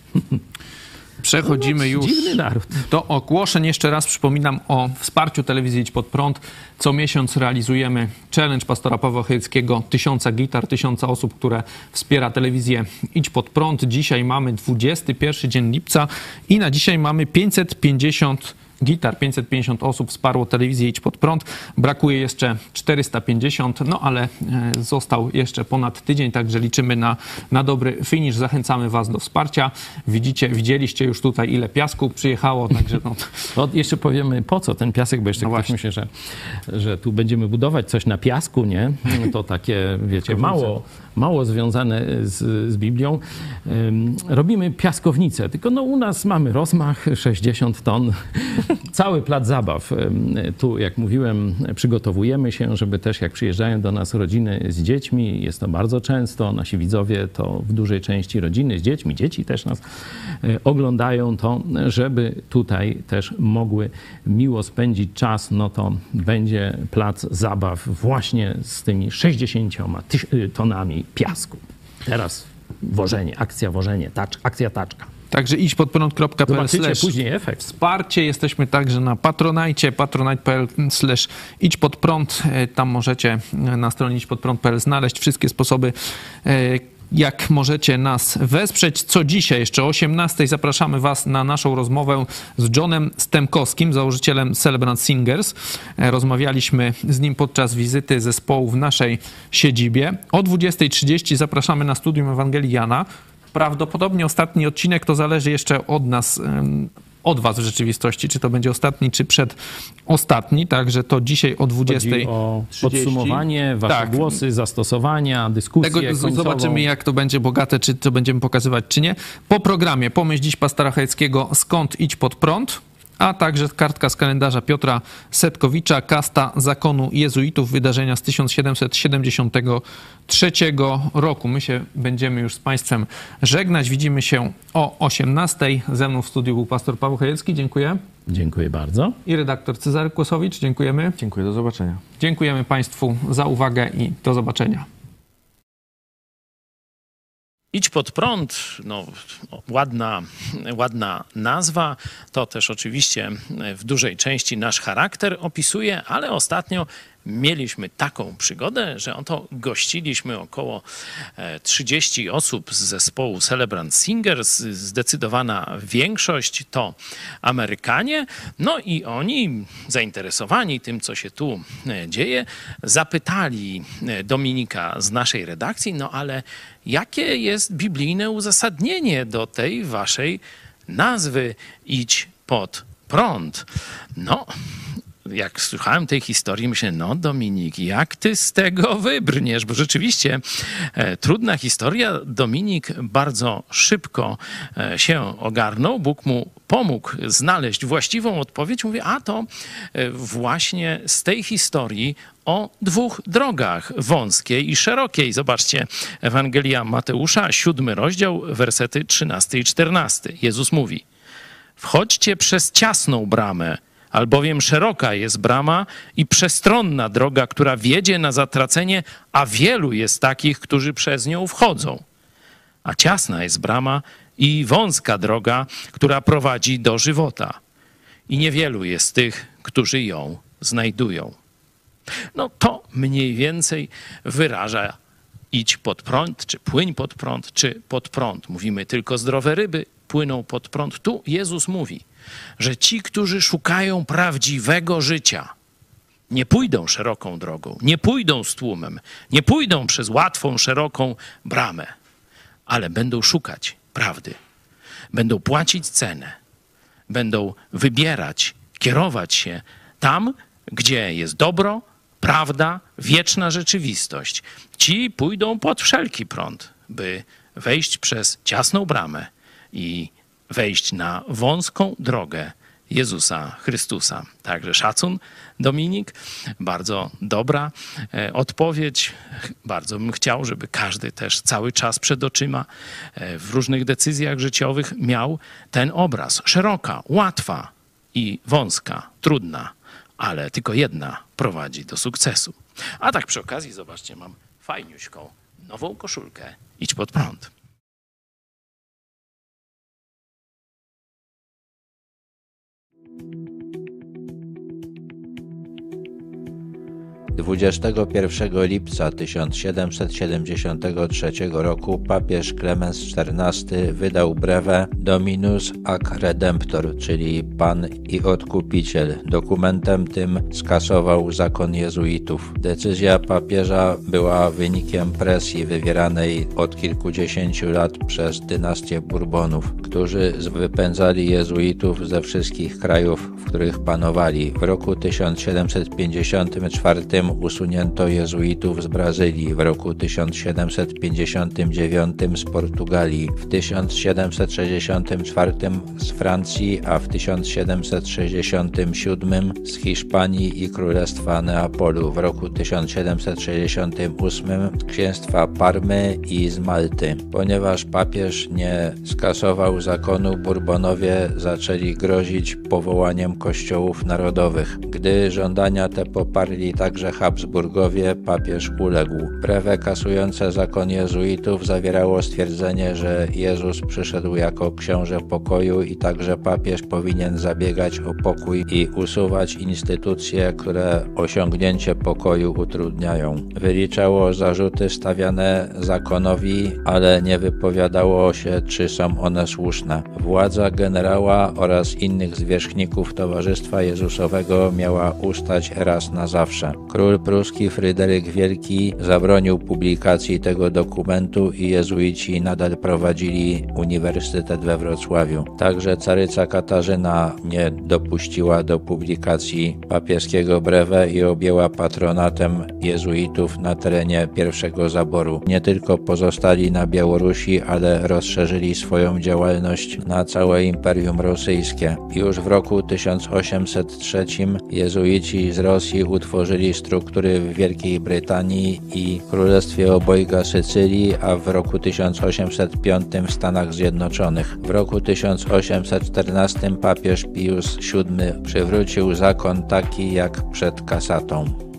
Przechodzimy już Dziwny naród. do ogłoszeń. Jeszcze raz przypominam o wsparciu telewizji Idź Pod Prąd. Co miesiąc realizujemy challenge pastora Pawła Chojeckiego, tysiąca gitar, tysiąca osób, które wspiera telewizję Idź Pod Prąd. Dzisiaj mamy dwudziesty pierwszy dzień lipca i na dzisiaj mamy pięćset pięćdziesiąt gitar, pięćset pięćdziesiąt osób wsparło telewizję Idź Pod Prąd. Brakuje jeszcze czterysta pięćdziesiąt, no ale e, został jeszcze ponad tydzień, także liczymy na, na dobry finisz. Zachęcamy was do wsparcia. Widzicie, widzieliście już tutaj, ile piasku przyjechało, także no... No, jeszcze powiemy, po co ten piasek, bo jeszcze No ktoś właśnie. myśli, że, że tu będziemy budować coś na piasku, nie? To takie, wiecie, mało, mało związane z, z Biblią. Ym, robimy piaskownicę, tylko no u nas mamy rozmach sześćdziesiąt ton. Cały plac zabaw. Ym, Tu, jak mówiłem, przygotowujemy się, żeby też jak przyjeżdżają do nas rodziny z dziećmi, jest to bardzo często, nasi widzowie to w dużej części rodziny z dziećmi, dzieci też nas y, oglądają, to żeby tutaj też mogły miło spędzić czas, no to będzie plac zabaw właśnie z tymi sześćdziesięcioma tyś- y, tonami piasku. Teraz wożenie, akcja wożenie, tacz, akcja taczka. Także idź pod prąd kropka p l Zobaczycie slash później efekt. wsparcie. Jesteśmy także na Patronite, patronite kropka p l slash idź pod prąd. E, Tam możecie e, na stronie idź pod prąd kropka p l znaleźć wszystkie sposoby, e, jak możecie nas wesprzeć. Co dzisiaj, jeszcze o osiemnastej, zapraszamy was na naszą rozmowę z Johnem Stemkowskim, założycielem Celebrant Singers. E, Rozmawialiśmy z nim podczas wizyty zespołu w naszej siedzibie. O dwudziestej trzydzieści zapraszamy na Studium Ewangelii Jana. Prawdopodobnie ostatni odcinek to zależy jeszcze od nas, em, od was w rzeczywistości, czy to będzie ostatni, czy przedostatni. Także to dzisiaj o dwudziestej Chodzi o trzydzieści. podsumowanie, wasze Tak. głosy, zastosowania, dyskusje Tego z- końcową. zobaczymy, jak to będzie bogate, czy to będziemy pokazywać, czy nie. Po programie Pomyśl dziś pastora Chojeckiego, skąd idź pod prąd, a także kartka z kalendarza Piotra Setkowicza, kasta zakonu jezuitów, wydarzenia z tysiąc siedemset siedemdziesiątego trzeciego roku. My się będziemy już z państwem żegnać. Widzimy się o osiemnastej. Ze mną w studiu był pastor Paweł Chojecki. Dziękuję. Dziękuję bardzo. I redaktor Cezary Kłosowicz. Dziękujemy. Dziękuję, do zobaczenia. Dziękujemy państwu za uwagę i do zobaczenia. Idź pod prąd, no, ładna, ładna nazwa. To też oczywiście w dużej części nasz charakter opisuje, ale ostatnio mieliśmy taką przygodę, że oto gościliśmy około trzydzieści osób z zespołu Celebrant Singers. Zdecydowana większość to Amerykanie. No i oni, zainteresowani tym, co się tu dzieje, zapytali Dominika z naszej redakcji, no ale jakie jest biblijne uzasadnienie do tej waszej nazwy Idź pod prąd? No, jak słuchałem tej historii, myślę, no Dominik, jak ty z tego wybrniesz? Bo rzeczywiście e, trudna historia. Dominik bardzo szybko e, się ogarnął. Bóg mu pomógł znaleźć właściwą odpowiedź. Mówię, a to e, właśnie z tej historii o dwóch drogach, wąskiej i szerokiej. Zobaczcie, Ewangelia Mateusza, siódmy rozdział, wersety trzynasty i czternasty. Jezus mówi, wchodźcie przez ciasną bramę, Albowiem szeroka jest brama i przestronna droga, która wiedzie na zatracenie, a wielu jest takich, którzy przez nią wchodzą. A ciasna jest brama i wąska droga, która prowadzi do żywota. I niewielu jest tych, którzy ją znajdują. No to mniej więcej wyraża idź pod prąd, czy płyń pod prąd, czy pod prąd. Mówimy tylko zdrowe ryby płyną pod prąd. Tu Jezus mówi, że ci, którzy szukają prawdziwego życia, nie pójdą szeroką drogą, nie pójdą z tłumem, nie pójdą przez łatwą, szeroką bramę, ale będą szukać prawdy. Będą płacić cenę. Będą wybierać, kierować się tam, gdzie jest dobro, prawda, wieczna rzeczywistość. Ci pójdą pod wszelki prąd, by wejść przez ciasną bramę i wejść na wąską drogę Jezusa Chrystusa. Także szacun, Dominik, bardzo dobra e, odpowiedź. Bardzo bym chciał, żeby każdy też cały czas przed oczyma e, w różnych decyzjach życiowych miał ten obraz. Szeroka, łatwa i wąska, trudna, ale tylko jedna prowadzi do sukcesu. A tak przy okazji, zobaczcie, mam fajniuśką nową koszulkę. Idź pod prąd. dwudziestego pierwszego lipca tysiąc siedemset siedemdziesiątego trzeciego roku papież Klemens czternasty wydał brewę Dominus ac Redemptor, czyli Pan i Odkupiciel. Dokumentem tym skasował zakon jezuitów. Decyzja papieża była wynikiem presji wywieranej od kilkudziesięciu lat przez dynastię Bourbonów, którzy wypędzali jezuitów ze wszystkich krajów, w których panowali. W roku tysiąc siedemset pięćdziesiątym czwartym usunięto jezuitów z Brazylii, w roku tysiąc siedemset pięćdziesiątym dziewiątym z Portugalii, w tysiąc siedemset sześćdziesiątym czwartym z Francji, a w tysiąc siedemset sześćdziesiątym siódmym z Hiszpanii i Królestwa Neapolu, w roku tysiąc siedemset sześćdziesiątym ósmym z księstwa Parmy i z Malty. Ponieważ papież nie skasował zakonu, Bourbonowie zaczęli grozić powołaniem kościołów narodowych. Gdy żądania te poparli także Habsburgowie, papież uległ. Brewę kasujące zakon jezuitów zawierało stwierdzenie, że Jezus przyszedł jako książę pokoju i także papież powinien zabiegać o pokój i usuwać instytucje, które osiągnięcie pokoju utrudniają. Wyliczało zarzuty stawiane zakonowi, ale nie wypowiadało się, czy są one słuszne. Władza generała oraz innych zwierzchników Towarzystwa Jezusowego miała ustać raz na zawsze. Król pruski Fryderyk Wielki zabronił publikacji tego dokumentu i jezuici nadal prowadzili uniwersytet we Wrocławiu. Także caryca Katarzyna nie dopuściła do publikacji papieskiego breve i objęła patronatem jezuitów na terenie pierwszego zaboru. Nie tylko pozostali na Białorusi, ale rozszerzyli swoją działalność na całe Imperium Rosyjskie. Już w roku tysiąc osiemset trzecim jezuici z Rosji utworzyli struktury w Wielkiej Brytanii i Królestwie Obojga Sycylii, a w roku tysiąc osiemset piątym w Stanach Zjednoczonych. W roku tysiąc osiemset czternastym papież Pius siódmy przywrócił zakon taki jak przed kasatą.